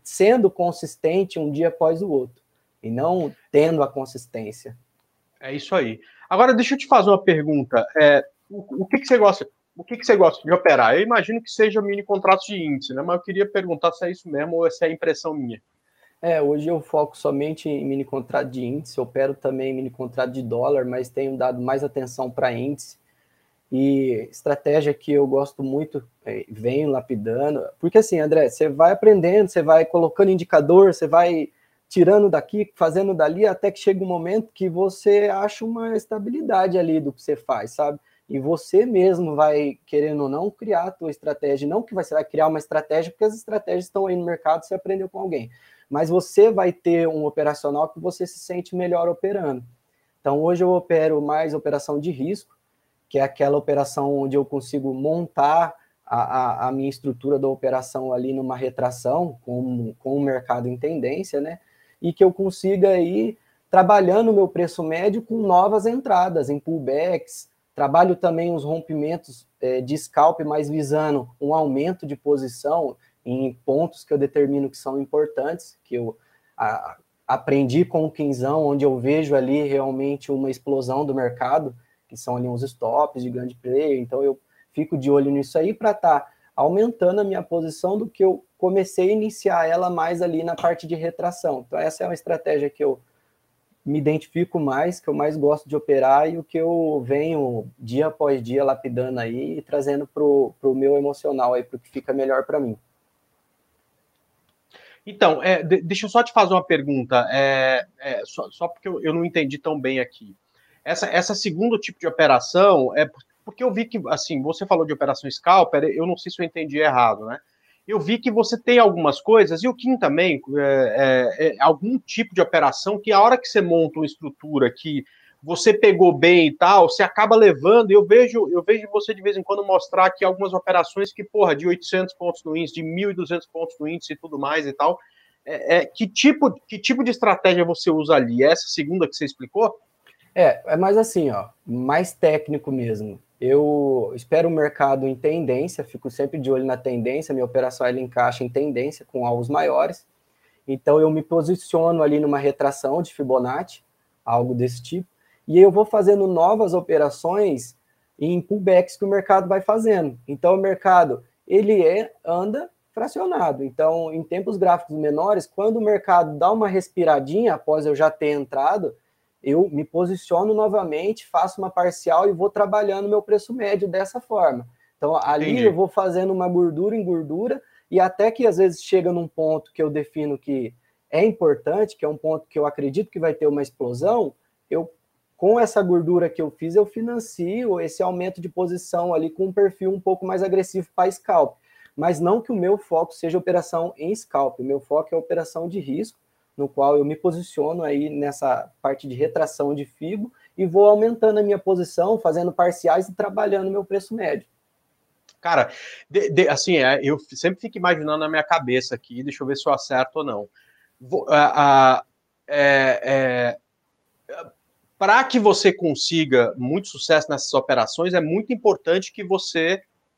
sendo consistente um dia após o outro, e não tendo a consistência. É isso aí. Agora, deixa eu te fazer uma pergunta. É, o, o que, que você gosta? O que, que você gosta de operar? Eu imagino que seja mini contratos de índice, né? Mas eu queria perguntar se é isso mesmo ou se é impressão minha. É, hoje eu foco somente em mini contrato de índice, opero também em mini contrato de dólar, mas tenho dado mais atenção para índice. E estratégia que eu gosto muito, é, venho lapidando, porque assim, André, você vai aprendendo, você vai colocando indicador, você vai tirando daqui, fazendo dali, até que chega um momento que você acha uma estabilidade ali do que você faz, sabe? E você mesmo vai, querendo ou não, criar a tua estratégia. Não que você vai criar uma estratégia, porque as estratégias estão aí no mercado, você aprendeu com alguém. Mas você vai ter um operacional que você se sente melhor operando. Então, hoje eu opero mais operação de risco, que é aquela operação onde eu consigo montar a, a, a minha estrutura da operação ali numa retração, com, com o mercado em tendência, né? E que eu consiga ir trabalhando o meu preço médio com novas entradas em pullbacks. Trabalho também os rompimentos é, de scalp, mas visando um aumento de posição em pontos que eu determino que são importantes, que eu a, aprendi com o quinzão, onde eu vejo ali realmente uma explosão do mercado, que são ali uns stops de grande player. Então eu fico de olho nisso aí para estar tá aumentando a minha posição do que eu comecei a iniciar ela mais ali na parte de retração. Então essa é uma estratégia que eu me identifico mais, que eu mais gosto de operar e o que eu venho dia após dia lapidando aí e trazendo para o meu emocional aí, para o que fica melhor para mim. Então, é, deixa eu só te fazer uma pergunta, é, é, só, só porque eu, eu não entendi tão bem aqui. Essa, essa segundo tipo de operação, é porque eu vi que, assim, você falou de operação scalper, eu não sei se eu entendi errado, né? Eu vi que você tem algumas coisas, e o Kim também, é, é, é algum tipo de operação que a hora que você monta uma estrutura que você pegou bem e tal, você acaba levando, e eu vejo, eu vejo você de vez em quando mostrar aqui algumas operações que, porra, de oitocentos pontos no índice, de mil e duzentos pontos no índice e tudo mais e tal. É, é, que, tipo, que tipo de estratégia você usa ali? Essa segunda que você explicou? É, é mais assim, ó, mais técnico mesmo. Eu espero o mercado em tendência, fico sempre de olho na tendência, minha operação ela encaixa em tendência com alvos maiores, então eu me posiciono ali numa retração de Fibonacci, algo desse tipo, e eu vou fazendo novas operações em pullbacks que o mercado vai fazendo. Então o mercado, ele é, anda fracionado, então em tempos gráficos menores, quando o mercado dá uma respiradinha após eu já ter entrado, eu me posiciono novamente, faço uma parcial e vou trabalhando meu preço médio dessa forma. Então, ali Entendi. Eu vou fazendo uma gordura em gordura e até que às vezes chega num ponto que eu defino que é importante, que é um ponto que eu acredito que vai ter uma explosão, eu, com essa gordura que eu fiz, eu financio esse aumento de posição ali com um perfil um pouco mais agressivo para scalp. Mas não que o meu foco seja operação em scalp, o meu foco é operação de risco, no qual eu me posiciono aí nessa parte de retração de Fibo e vou aumentando a minha posição, fazendo parciais e trabalhando meu preço médio. Cara, de, de, assim, é, eu sempre fico imaginando na minha cabeça aqui, deixa eu ver se eu acerto ou não. Vou, a, a, é, é, para que você consiga muito sucesso nessas operações, é muito importante que você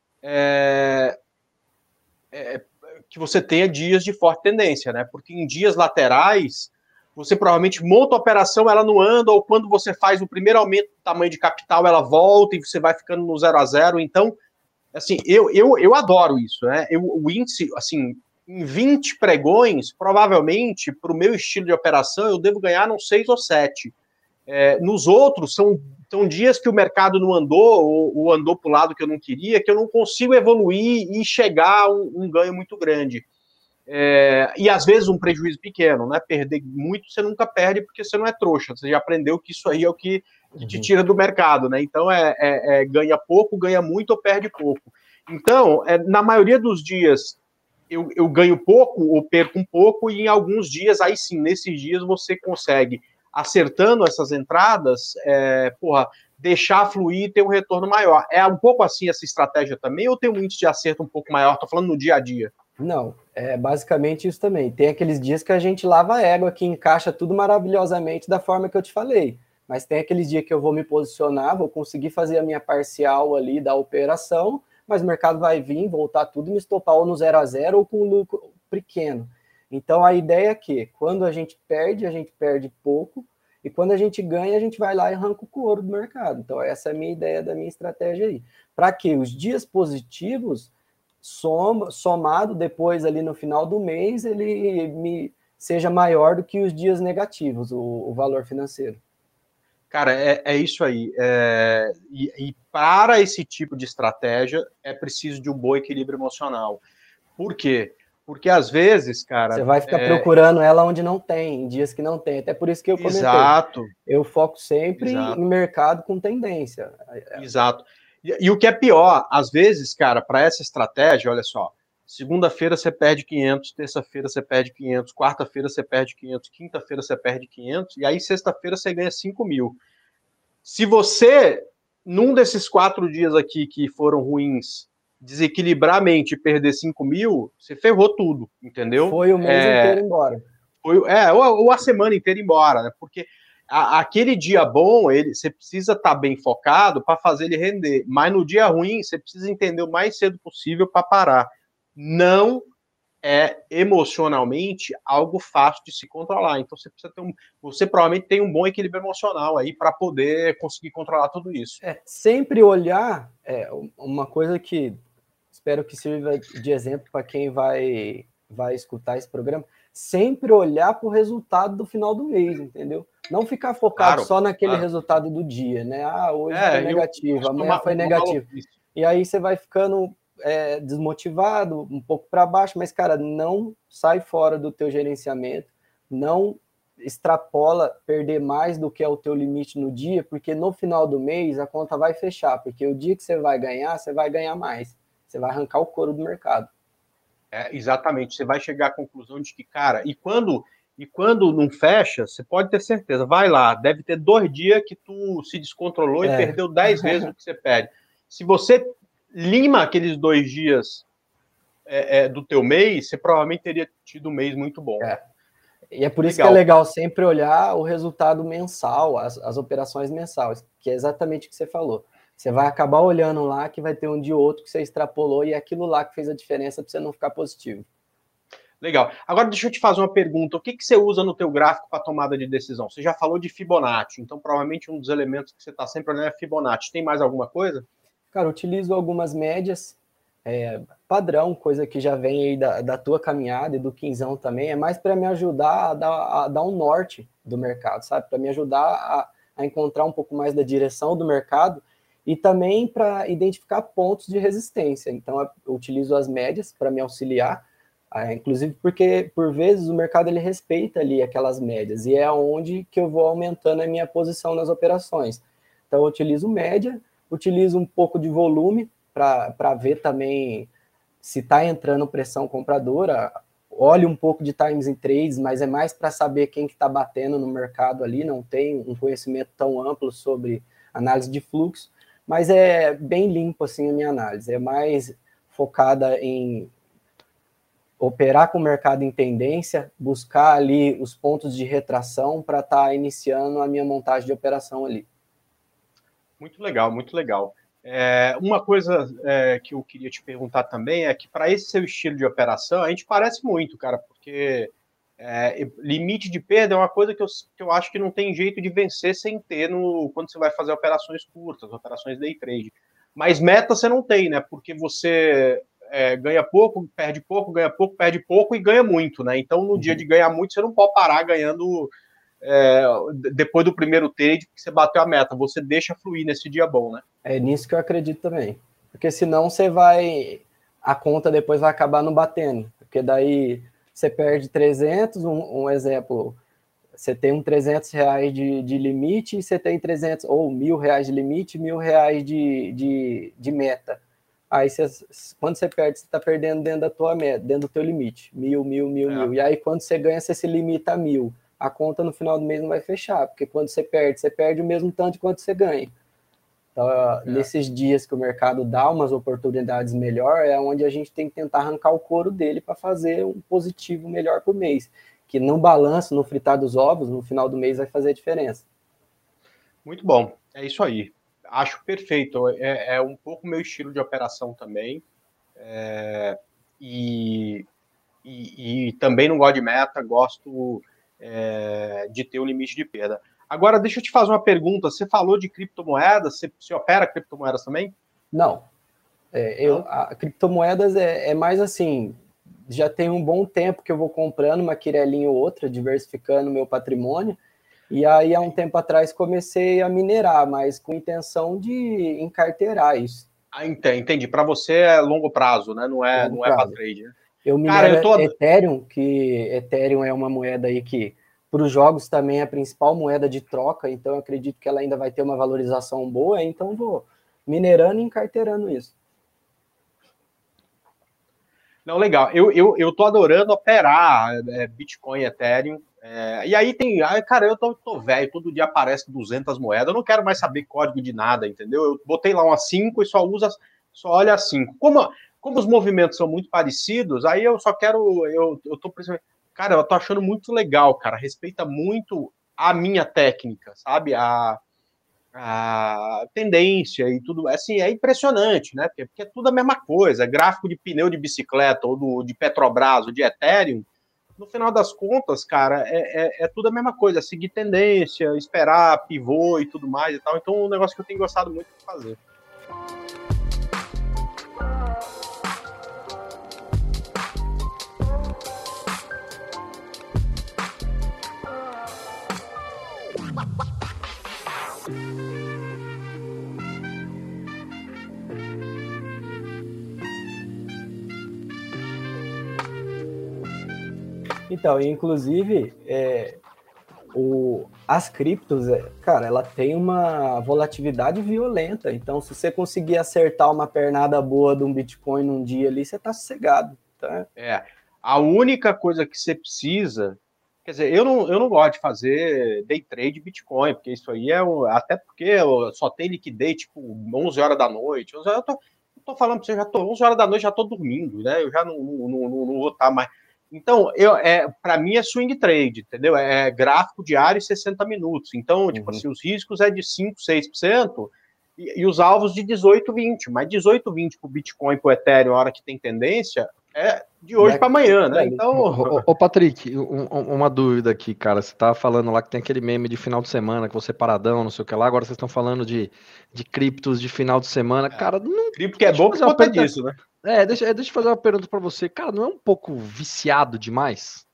é, é, que você tenha dias de forte tendência, né? Porque em dias laterais, você provavelmente monta a operação, ela não anda, ou quando você faz o primeiro aumento do tamanho de capital, ela volta e você vai ficando no zero a zero. Então, assim, eu, eu, eu adoro isso, né? Eu, o índice, assim, em vinte pregões, provavelmente, para o meu estilo de operação, eu devo ganhar uns seis ou sete. É, nos outros, são, são dias que o mercado não andou, ou, ou andou para o lado que eu não queria, que eu não consigo evoluir e chegar a um, um ganho muito grande. É, e às vezes um prejuízo pequeno, né? Perder muito você nunca perde porque você não é trouxa, você já aprendeu que isso aí é o que, que te tira do mercado, né? Então é, é, é ganha pouco, ganha muito ou perde pouco. Então, é, na maioria dos dias eu, eu ganho pouco ou perco um pouco, e em alguns dias, aí sim, nesses dias você consegue, acertando essas entradas, é, porra, deixar fluir e ter um retorno maior. É um pouco assim essa estratégia também, ou tem um índice de acerto um pouco maior? Tô falando no dia a dia. Não, é basicamente isso também. Tem aqueles dias que a gente lava a égua, que encaixa tudo maravilhosamente da forma que eu te falei. Mas tem aqueles dias que eu vou me posicionar, vou conseguir fazer a minha parcial ali da operação, mas o mercado vai vir, voltar tudo e me estopar ou no zero a zero ou com lucro pequeno. Então, a ideia é que, quando a gente perde, a gente perde pouco, e quando a gente ganha, a gente vai lá e arranca o couro do mercado. Então, essa é a minha ideia da minha estratégia aí. Para que os dias positivos, soma, somado depois ali no final do mês, ele me seja maior do que os dias negativos, o, o valor financeiro. Cara, é, é isso aí. É, e, e para esse tipo de estratégia, é preciso de um bom equilíbrio emocional. Por quê? Porque às vezes, cara... Você vai ficar é... procurando ela onde não tem, em dias que não tem. Até por isso que eu comentei. Exato. Eu foco sempre Exato. em mercado com tendência. Exato. E, e o que é pior, às vezes, cara, para essa estratégia, olha só, segunda-feira você perde quinhentos, terça-feira você perde quinhentos, quarta-feira você perde quinhentos, quinta-feira você perde quinhentos, e aí sexta-feira você ganha cinco mil. Se você, num desses quatro dias aqui que foram ruins, desequilibrar a mente e perder cinco mil, você ferrou tudo, entendeu? Foi o mês é, inteiro embora. Foi, é, ou, ou a semana inteira embora, né? Porque a, aquele dia bom, ele, você precisa estar tá bem focado para fazer ele render. Mas no dia ruim, você precisa entender o mais cedo possível para parar. Não é emocionalmente algo fácil de se controlar. Então você precisa ter um, você provavelmente tem um bom equilíbrio emocional aí para poder conseguir controlar tudo isso. É, sempre olhar é uma coisa que espero que sirva de exemplo para quem vai vai escutar esse programa. Sempre olhar para o resultado do final do mês, entendeu? Não ficar focado Claro, só naquele claro. resultado do dia, né? Ah, hoje É, foi negativo, eu, amanhã uma, foi negativo. E aí você vai ficando é, desmotivado, um pouco para baixo, mas, cara, não sai fora do teu gerenciamento, não extrapola perder mais do que é o teu limite no dia, porque no final do mês a conta vai fechar, porque o dia que você vai ganhar, você vai ganhar mais. Você vai arrancar o couro do mercado. É, exatamente, você vai chegar à conclusão de que, cara, e quando, e quando não fecha, você pode ter certeza, vai lá, deve ter dois dias que tu se descontrolou É. e perdeu dez vezes o que você perde. Se você lima aqueles dois dias é, é, do teu mês, você provavelmente teria tido um mês muito bom. É. E é por legal. Isso que é legal sempre olhar o resultado mensal, as, as operações mensais, que é exatamente o que você falou. Você vai acabar olhando lá que vai ter um dia ou outro que você extrapolou e é aquilo lá que fez a diferença para você não ficar positivo. Legal. Agora deixa eu te fazer uma pergunta. O que, que você usa no teu gráfico para tomada de decisão? Você já falou de Fibonacci, então provavelmente um dos elementos que você está sempre olhando é Fibonacci. Tem mais alguma coisa? Cara, eu utilizo algumas médias, é, padrão, coisa que já vem aí da, da tua caminhada e do quinzão também, é mais para me ajudar a dar, a dar um norte do mercado, sabe? Para me ajudar a, a encontrar um pouco mais da direção do mercado e também para identificar pontos de resistência. Então, eu utilizo as médias para me auxiliar, inclusive porque, por vezes, o mercado ele respeita ali aquelas médias, e é onde que eu vou aumentando a minha posição nas operações. Então, eu utilizo média, utilizo um pouco de volume para ver também se está entrando pressão compradora, olho um pouco de times em trades, mas é mais para saber quem que está batendo no mercado ali, não tenho um conhecimento tão amplo sobre análise de fluxo, mas é bem limpo assim a minha análise, é mais focada em operar com o mercado em tendência, buscar ali os pontos de retração para estar tá iniciando a minha montagem de operação ali. Muito legal, muito legal. É, uma coisa é, que eu queria te perguntar também é que para esse seu estilo de operação, a gente parece muito, cara, porque é, limite de perda é uma coisa que eu, que eu acho que não tem jeito de vencer sem ter no, quando você vai fazer operações curtas, operações day trade. Mas meta você não tem, né? Porque você é, ganha pouco, perde pouco, ganha pouco, perde pouco e ganha muito, né? Então, no uhum. dia de ganhar muito, você não pode parar ganhando é, depois do primeiro trade, porque você bateu a meta. Você deixa fluir nesse dia bom, né? É nisso que eu acredito também. Porque senão você vai... A conta depois vai acabar não batendo. Porque daí você perde trezentos, um, um exemplo... Você tem um trezentos reais de, de limite e você tem trezentos, ou mil reais de limite, mil reais de, de, de meta. Aí, você, quando você perde, você está perdendo dentro da tua meta, dentro do teu limite. Mil, mil, mil, é. mil. E aí, quando você ganha, você se limita a mil. A conta no final do mês não vai fechar, porque quando você perde, você perde o mesmo tanto quanto você ganha. Então, é. nesses dias que o mercado dá umas oportunidades melhor, é onde a gente tem que tentar arrancar o couro dele para fazer um positivo melhor por mês. Que no balanço, no fritar dos ovos, no final do mês vai fazer a diferença. Muito bom, é isso aí. Acho perfeito, é, é um pouco meu estilo de operação também. É, e e, e também não gosto de meta, gosto é, de ter um limite de perda. Agora, deixa eu te fazer uma pergunta. Você falou de criptomoedas, você, você opera criptomoedas também? Não. É, eu, a criptomoedas é, é mais assim, já tem um bom tempo que eu vou comprando uma quirelinha ou outra, diversificando meu patrimônio, e aí há um tempo atrás comecei a minerar, mas com intenção de encarteirar isso. Ah, entendi. entendi. Para você é longo prazo, né? Não é, longo não é para trade, né? Eu minero Cara, eu tô... Ethereum, que Ethereum é uma moeda aí que para os jogos também é a principal moeda de troca, então eu acredito que ela ainda vai ter uma valorização boa, então vou minerando e encarteirando isso. Não, legal. Eu, eu, eu tô adorando operar é, Bitcoin, Ethereum. É, e aí tem... Aí, cara, eu tô, tô velho, todo dia aparece duzentas moedas. Eu não quero mais saber código de nada, entendeu? Eu botei lá umas cinco e só usa, só olha as cinco. Como, como os movimentos são muito parecidos, aí eu só quero... Eu, eu tô pensando... Cara, eu tô achando muito legal, cara. Respeita muito a minha técnica, sabe? A... a tendência e tudo, assim, é impressionante, né? Porque é tudo a mesma coisa, gráfico de pneu de bicicleta, ou do, de Petrobras, ou de Ethereum, no final das contas, cara, é, é, é tudo a mesma coisa, seguir tendência, esperar pivô e tudo mais e tal, então é um negócio que eu tenho gostado muito de fazer. Então, inclusive, é, o, as criptos, é, cara, ela tem uma volatilidade violenta. Então, se você conseguir acertar uma pernada boa de um Bitcoin num dia ali, você tá sossegado. Tá? É, a única coisa que você precisa... Quer dizer, eu não, eu não gosto de fazer day trade Bitcoin, porque isso aí é... Até porque só tem liquidez, tipo, onze horas da noite. Eu tô, eu tô falando pra você, já tô onze horas da noite, já tô dormindo, né? Eu já não, não, não, não vou estar mais... Então, eu, é, para mim é swing trade, entendeu? É gráfico diário e sessenta minutos. Então, tipo Uhum. assim, os riscos é de cinco, seis por cento e, e os alvos de dezoito, vinte. Mas dezoito, vinte para o Bitcoin, para o Ethereum, a hora que tem tendência, é de hoje para amanhã, né? Então... Ô, ô, ô Patrick, um, uma dúvida aqui, cara. Você tava falando lá que tem aquele meme de final de semana, que você paradão, não sei o que lá. Agora vocês estão falando de, de criptos de final de semana. Cara, não... Cripto que é bom por conta disso, né? É, deixa, deixa eu fazer uma pergunta pra você. Cara, não é um pouco viciado demais?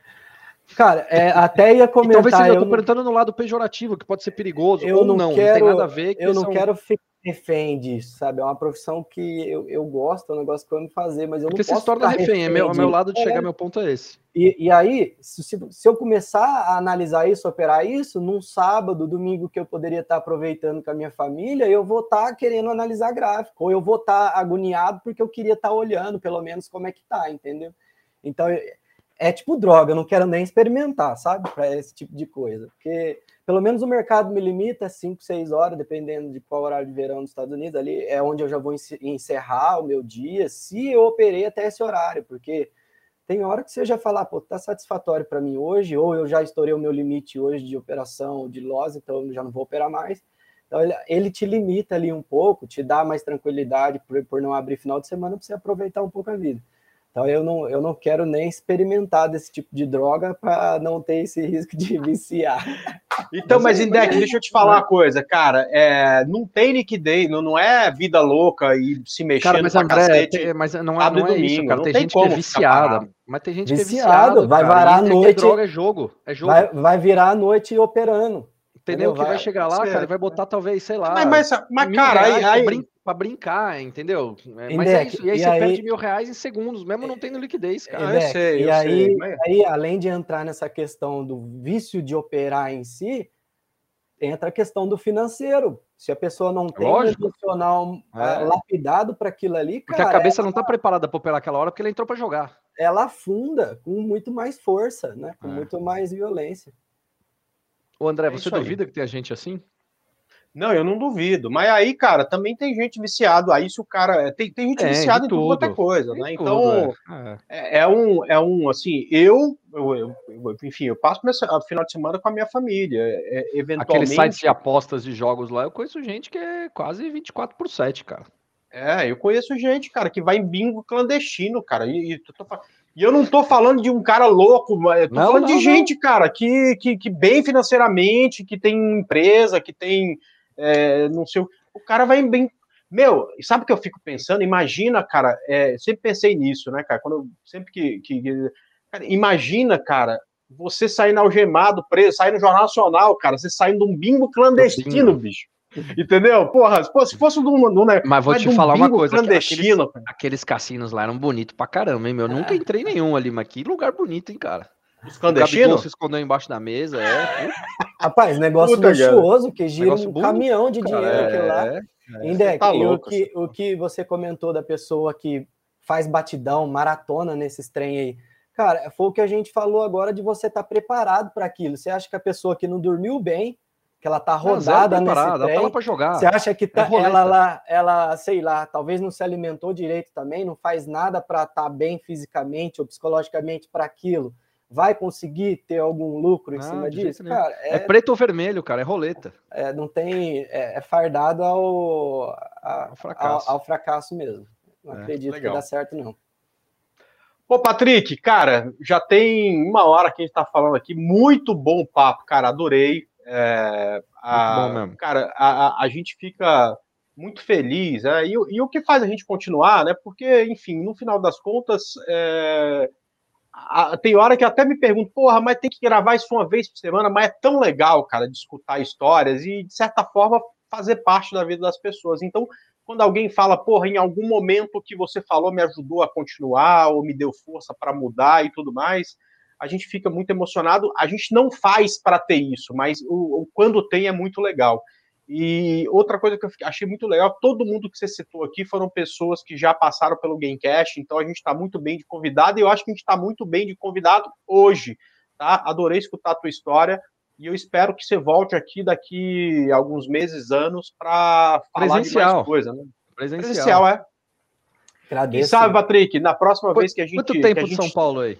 Cara, é, até ia comentar... E talvez seja, eu tô eu perguntando no lado pejorativo, que pode ser perigoso, eu ou não, não, quero, não tem nada a ver. Eu não são... quero ficar refém disso, sabe? É uma profissão que eu, eu gosto, é um negócio que eu amo fazer, mas eu Porque não posso se torna refém, refém. É meu, o meu lado de é. chegar, meu ponto é esse. E, e aí, se, se eu começar a analisar isso, operar isso, num sábado, domingo que eu poderia estar aproveitando com a minha família, eu vou estar querendo analisar gráfico, ou eu vou estar agoniado porque eu queria estar olhando, pelo menos, como é que tá, entendeu? Então, é tipo droga, eu não quero nem experimentar, sabe? Para esse tipo de coisa. Porque, pelo menos, o mercado me limita a cinco, seis horas, dependendo de qual horário de verão nos Estados Unidos, ali é onde eu já vou encerrar o meu dia, se eu operei até esse horário, porque... Tem hora que você já fala, pô, tá satisfatório para mim hoje, ou eu já estourei o meu limite hoje de operação, de loss, então eu já não vou operar mais. Então ele, ele te limita ali um pouco, te dá mais tranquilidade por, por não abrir final de semana para você aproveitar um pouco a vida. Então eu não, eu não quero nem experimentar desse tipo de droga para não ter esse risco de viciar. Então, mas, mas Indec, deixa eu te falar uma coisa, cara, é, não tem liquidez, não, não é vida louca e se mexendo cara, mas pra André, cacete, tem, mas não é, não é domingo, isso, cara, não tem, tem gente que é viciada, mas tem gente viciado, que é viciado, vai cara, varar a noite, é droga, é jogo, é jogo. Vai, vai virar a noite operando. Entendeu? Que vai, vai chegar lá, cara, e vai botar talvez, sei lá, mas, mas, mas cara, aí, aí... Pra, brin pra brincar, entendeu? Indec, mas é isso, e aí e você aí... perde mil reais em segundos, mesmo não tendo liquidez, cara. Ah, eu sei, eu e aí, sei, mas... aí, além de entrar nessa questão do vício de operar em si, entra a questão do financeiro. Se a pessoa não tem Lógico. um emocional é. lapidado para aquilo ali, cara, porque a cabeça ela, não está preparada para operar aquela hora, porque ela entrou para jogar. Ela afunda com muito mais força, né? Com é. muito mais violência. Ô André, é você duvida aí. que tem gente assim? Não, eu não duvido. Mas aí, cara, também tem gente viciado. Aí se o cara... Tem, tem gente é, viciada em tudo quanto é coisa, né? Tudo, então, é. É, é, um, é um, assim, eu, eu, eu, eu enfim, eu passo o final de semana com a minha família. É, eventualmente... Aqueles sites de apostas de jogos lá, eu conheço gente que é quase vinte e quatro por sete, cara. É, eu conheço gente, cara, que vai em bingo clandestino, cara. E, e tô, E eu não tô falando de um cara louco, eu tô Não, falando não, de gente, cara, que, que, que bem financeiramente, que tem empresa, que tem, é, não sei, o cara vai bem... Meu, sabe o que eu fico pensando? Imagina, cara, é, sempre pensei nisso, né, cara, quando eu, sempre que... que cara, imagina, cara, você saindo algemado, preso, sair no Jornal Nacional, cara, você saindo de um bingo clandestino, bicho. Entendeu? Porra, se fosse de um, né, mas vou te de um falar uma bingo coisa, clandestino, aqueles, aqueles cassinos lá eram bonitos pra caramba, hein, meu? Eu nunca entrei em nenhum ali, mas que lugar bonito, hein, cara? Os O Gabigol clandestinos? se escondeu embaixo da mesa, é. Putz, Rapaz, negócio Puta, luxuoso, que gira negócio um bonito, caminhão de cara, dinheiro é, aquilo lá. é. Indec, tá e louco, o que, assim. o que você comentou da pessoa que faz batidão, maratona nesses trem aí, cara, foi o que a gente falou agora de você estar preparado para aquilo. Você acha que a pessoa que não dormiu bem, que ela tá Não, zero rodada nesse preparado, ela tá lá trem, pra jogar. você acha que tá, É roleta. ela lá, ela, sei lá, talvez não se alimentou direito também, não faz nada para estar bem fisicamente ou psicologicamente para aquilo, vai conseguir ter algum lucro em Não, cima de jeito disso? nenhum. Cara, É é, preto ou vermelho, cara, é roleta. é, não tem, é, é fardado ao, a- Ao fracasso. ao, ao fracasso mesmo. Não É, acredito legal. que dá certo, não. Pô, Patrick, cara, já tem uma hora que a gente tá falando aqui, muito bom o papo, cara, adorei. É, a, muito bom mesmo. Cara, a, a, a gente fica muito feliz, né? E, e o que faz a gente continuar, né? Porque, enfim, no final das contas, é, a, tem hora que eu até me pergunto, porra, mas tem que gravar isso uma vez por semana, mas é tão legal, cara, de escutar histórias e, de certa forma, fazer parte da vida das pessoas. Então, quando alguém fala, porra, em algum momento o que você falou me ajudou a continuar, ou me deu força para mudar e tudo mais, a gente fica muito emocionado. A gente não faz para ter isso, mas o, o quando tem é muito legal. E outra coisa que eu achei muito legal, todo mundo que você citou aqui foram pessoas que já passaram pelo Gamecast, então a gente está muito bem de convidado, e eu acho que a gente está muito bem de convidado hoje, tá? Adorei escutar a tua história, e eu espero que você volte aqui daqui a alguns meses, anos, para falar de mais coisa, né? Presencial. Presencial, é. Agradeço. Quem sabe, Patrick, na próxima Qu vez que a gente... Quanto tempo que a gente... de São Paulo aí?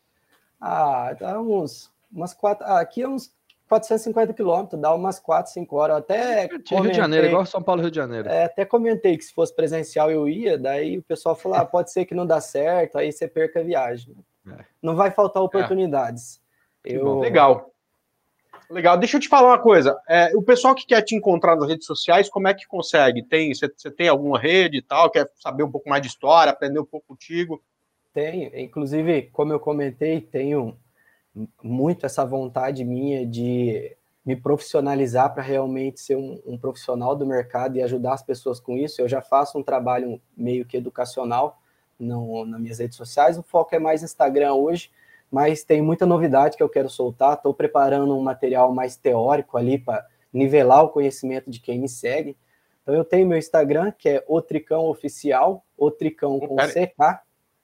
Ah, dá uns, umas quatro, ah, aqui é uns quatrocentos e cinquenta quilômetros, dá umas quatro, cinco horas. Eu até comentei, Rio de Janeiro, igual São Paulo, Rio de Janeiro. É, até comentei que se fosse presencial eu ia, daí o pessoal falou, ah, pode ser que não dá certo, aí você perca a viagem. É. Não vai faltar oportunidades. É. Eu... Legal. Legal. Deixa eu te falar uma coisa. É, o pessoal que quer te encontrar nas redes sociais, como é que consegue? Tem, você, você tem alguma rede e tal? Quer saber um pouco mais de história, aprender um pouco contigo? Tenho. Inclusive, como eu comentei, tenho muito essa vontade minha de me profissionalizar para realmente ser um, um profissional do mercado e ajudar as pessoas com isso. Eu já faço um trabalho meio que educacional no, nas minhas redes sociais. O foco é mais Instagram hoje, mas tem muita novidade que eu quero soltar. Estou preparando um material mais teórico ali para nivelar o conhecimento de quem me segue. Então eu tenho meu Instagram, que é O Tricão Oficial, O Tricão com C K,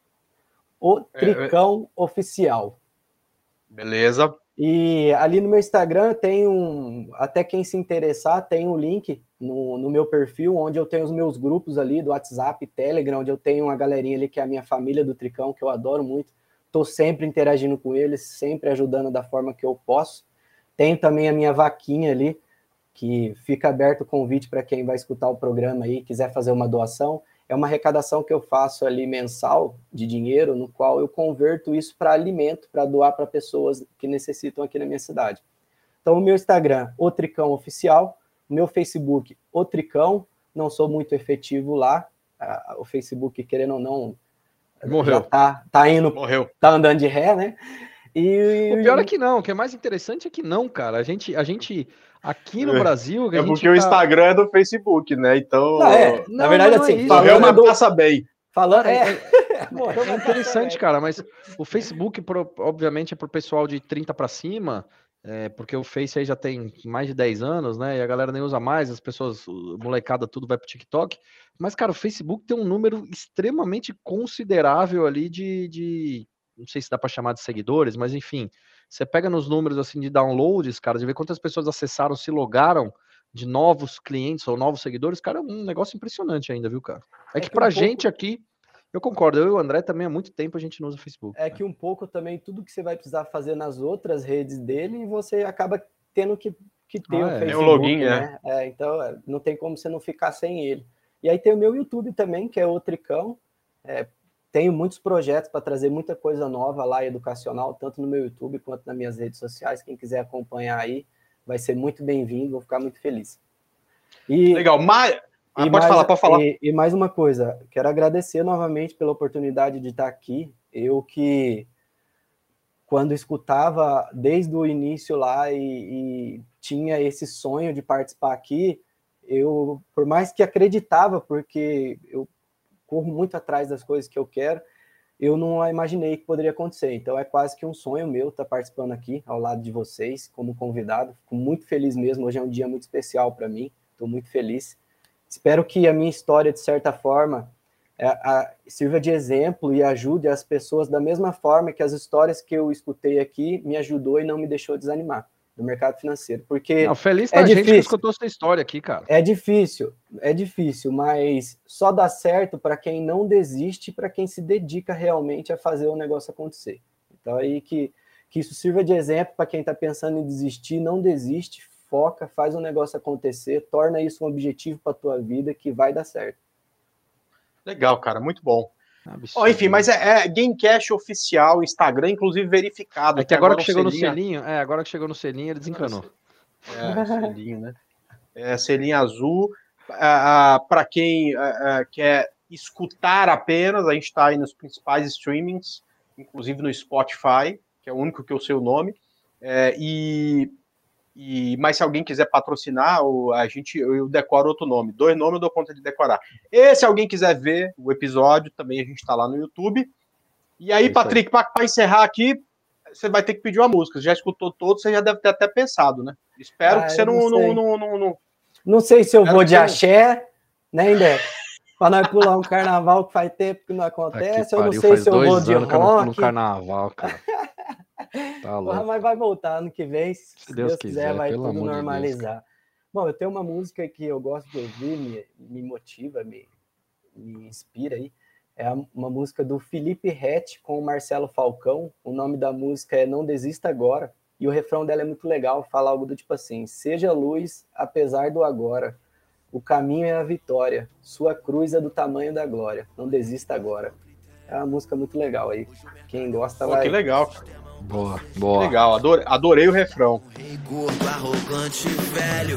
O Tricão é, é... Oficial. Beleza. E ali no meu Instagram tem um, até quem se interessar, tem um link no, no meu perfil, onde eu tenho os meus grupos ali do WhatsApp, Telegram, onde eu tenho uma galerinha ali que é a minha família do Tricão, que eu adoro muito. Estou sempre interagindo com eles, sempre ajudando da forma que eu posso. Tem também a minha vaquinha ali, que fica aberto o convite para quem vai escutar o programa aí, quiser fazer uma doação. É uma arrecadação que eu faço ali mensal de dinheiro, no qual eu converto isso para alimento, para doar para pessoas que necessitam aqui na minha cidade. Então, o meu Instagram, O Tricão Oficial, o meu Facebook, O Tricão, não sou muito efetivo lá, o Facebook, querendo ou não, morreu. Já tá, tá indo, morreu. Tá andando de ré, né? E o pior é que não, o que é mais interessante é que não, cara. A gente, a gente aqui no Brasil... É a gente porque tá... o Instagram é do Facebook, né? Então... Não, é, não, na verdade, não assim, é isso, morreu, mas do... passa bem. Falando, é... é, é interessante, cara, mas o Facebook, pro, obviamente, é pro pessoal de trinta para cima, é, porque o Face aí já tem mais de dez anos, né? E a galera nem usa mais, as pessoas, molecada, tudo vai pro TikTok. Mas, cara, o Facebook tem um número extremamente considerável ali de... de não sei se dá para chamar de seguidores, mas enfim, você pega nos números assim de downloads, cara, de ver quantas pessoas acessaram, se logaram de novos clientes ou novos seguidores, cara, é um negócio impressionante ainda, viu, cara? É, é que, que pra um gente pouco... aqui, eu concordo, eu e o André também há muito tempo a gente não usa o Facebook. É, né? Que um pouco também tudo que você vai precisar fazer nas outras redes dele, você acaba tendo que, que ter ah, o é. Facebook, tem o login, né? É. É, então não tem como você não ficar sem ele. E aí tem o meu YouTube também, que é O Tricão, é, tenho muitos projetos para trazer muita coisa nova lá, educacional, tanto no meu YouTube quanto nas minhas redes sociais. Quem quiser acompanhar aí, vai ser muito bem-vindo, vou ficar muito feliz. E, Legal, mas... Ah, e pode mais, falar, pode falar. E, e mais uma coisa, quero agradecer novamente pela oportunidade de estar aqui. Eu que, quando escutava desde o início lá e, e tinha esse sonho de participar aqui, eu, por mais que acreditava, porque eu corro muito atrás das coisas que eu quero, eu não imaginei que poderia acontecer. Então é quase que um sonho meu estar participando aqui, ao lado de vocês, como convidado. Fico muito feliz mesmo, hoje é um dia muito especial para mim, estou muito feliz. Espero que a minha história, de certa forma, é, a, sirva de exemplo e ajude as pessoas da mesma forma que as histórias que eu escutei aqui me ajudou e não me deixou desanimar no mercado financeiro. Porque não, feliz é da gente difícil. que escutou sua história aqui, cara. É difícil, é difícil, mas só dá certo para quem não desiste, para quem se dedica realmente a fazer o negócio acontecer. Então aí que, que isso sirva de exemplo para quem está pensando em desistir, não desiste, foca, faz o negócio acontecer, torna isso um objetivo para a tua vida que vai dar certo. Legal, cara, muito bom. Oh, enfim, mas é, é Gamecash oficial, Instagram, inclusive verificado. É que agora, agora que chegou selinha... no selinho, é, agora que chegou no selinho, ele desencanou. É, selinho, né? É, selinho azul. Ah, ah, para quem ah, ah, quer escutar apenas, a gente está aí nos principais streamings, inclusive no Spotify, que é o único que eu sei o nome. É, e E, mas se alguém quiser patrocinar, a gente, eu decoro outro nome. Dois nomes eu dou conta de decorar. E se alguém quiser ver o episódio, também a gente está lá no YouTube. E aí, isso Patrick, para encerrar aqui, você vai ter que pedir uma música. Você já escutou todo, você já deve ter até pensado, né? Espero ah, que você não não, não, não, não... Não sei se eu Espero vou de axé, né, Indé? Para nós pular um carnaval que faz tempo que não acontece. Que eu não sei se eu vou de rock. No carnaval, cara. Tá louco. Mas vai voltar ano que vem, se, se Deus, Deus quiser, quiser, vai tudo normalizar. De Deus, bom, eu tenho uma música que eu gosto de ouvir, me, me motiva, me, me inspira aí. É uma música do Felipe Rett com o Marcelo Falcão. O nome da música é Não Desista Agora. E o refrão dela é muito legal, fala algo do tipo assim: seja luz, apesar do agora. O caminho é a vitória. Sua cruz é do tamanho da glória. Não desista agora. É uma música muito legal aí. Quem gosta Pô, vai... Que legal, cara. Boa, boa. Legal, adorei, adorei o refrão. Gordo, arrogante, velho.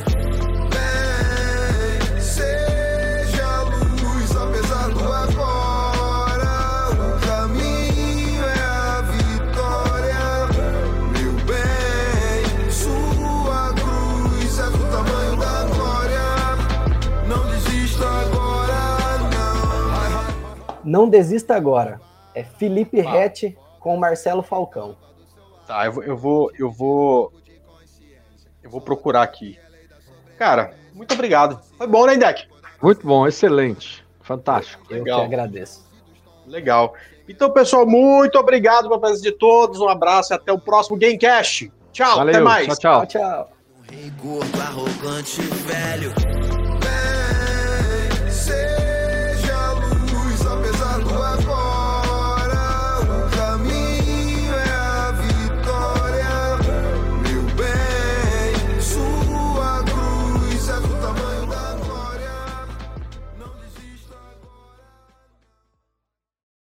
Bem, seja luz, apesar do agora. O caminho é a vitória. Meu bem, sua cruz é do tamanho da glória. Não desista agora, não. Não desista agora. É Felipe ah. Rett com Marcelo Falcão. Tá, eu vou, eu vou, eu vou, eu vou procurar aqui. Cara, muito obrigado. Foi bom, né, Deck? Muito bom, excelente, fantástico. Legal. Eu que agradeço. Legal. Então, pessoal, muito obrigado pela presença de todos. Um abraço e até o próximo Gamecast. Tchau, Valeu, até mais. Tchau, tchau. Tchau, tchau. Rei gordo, arrogante, velho.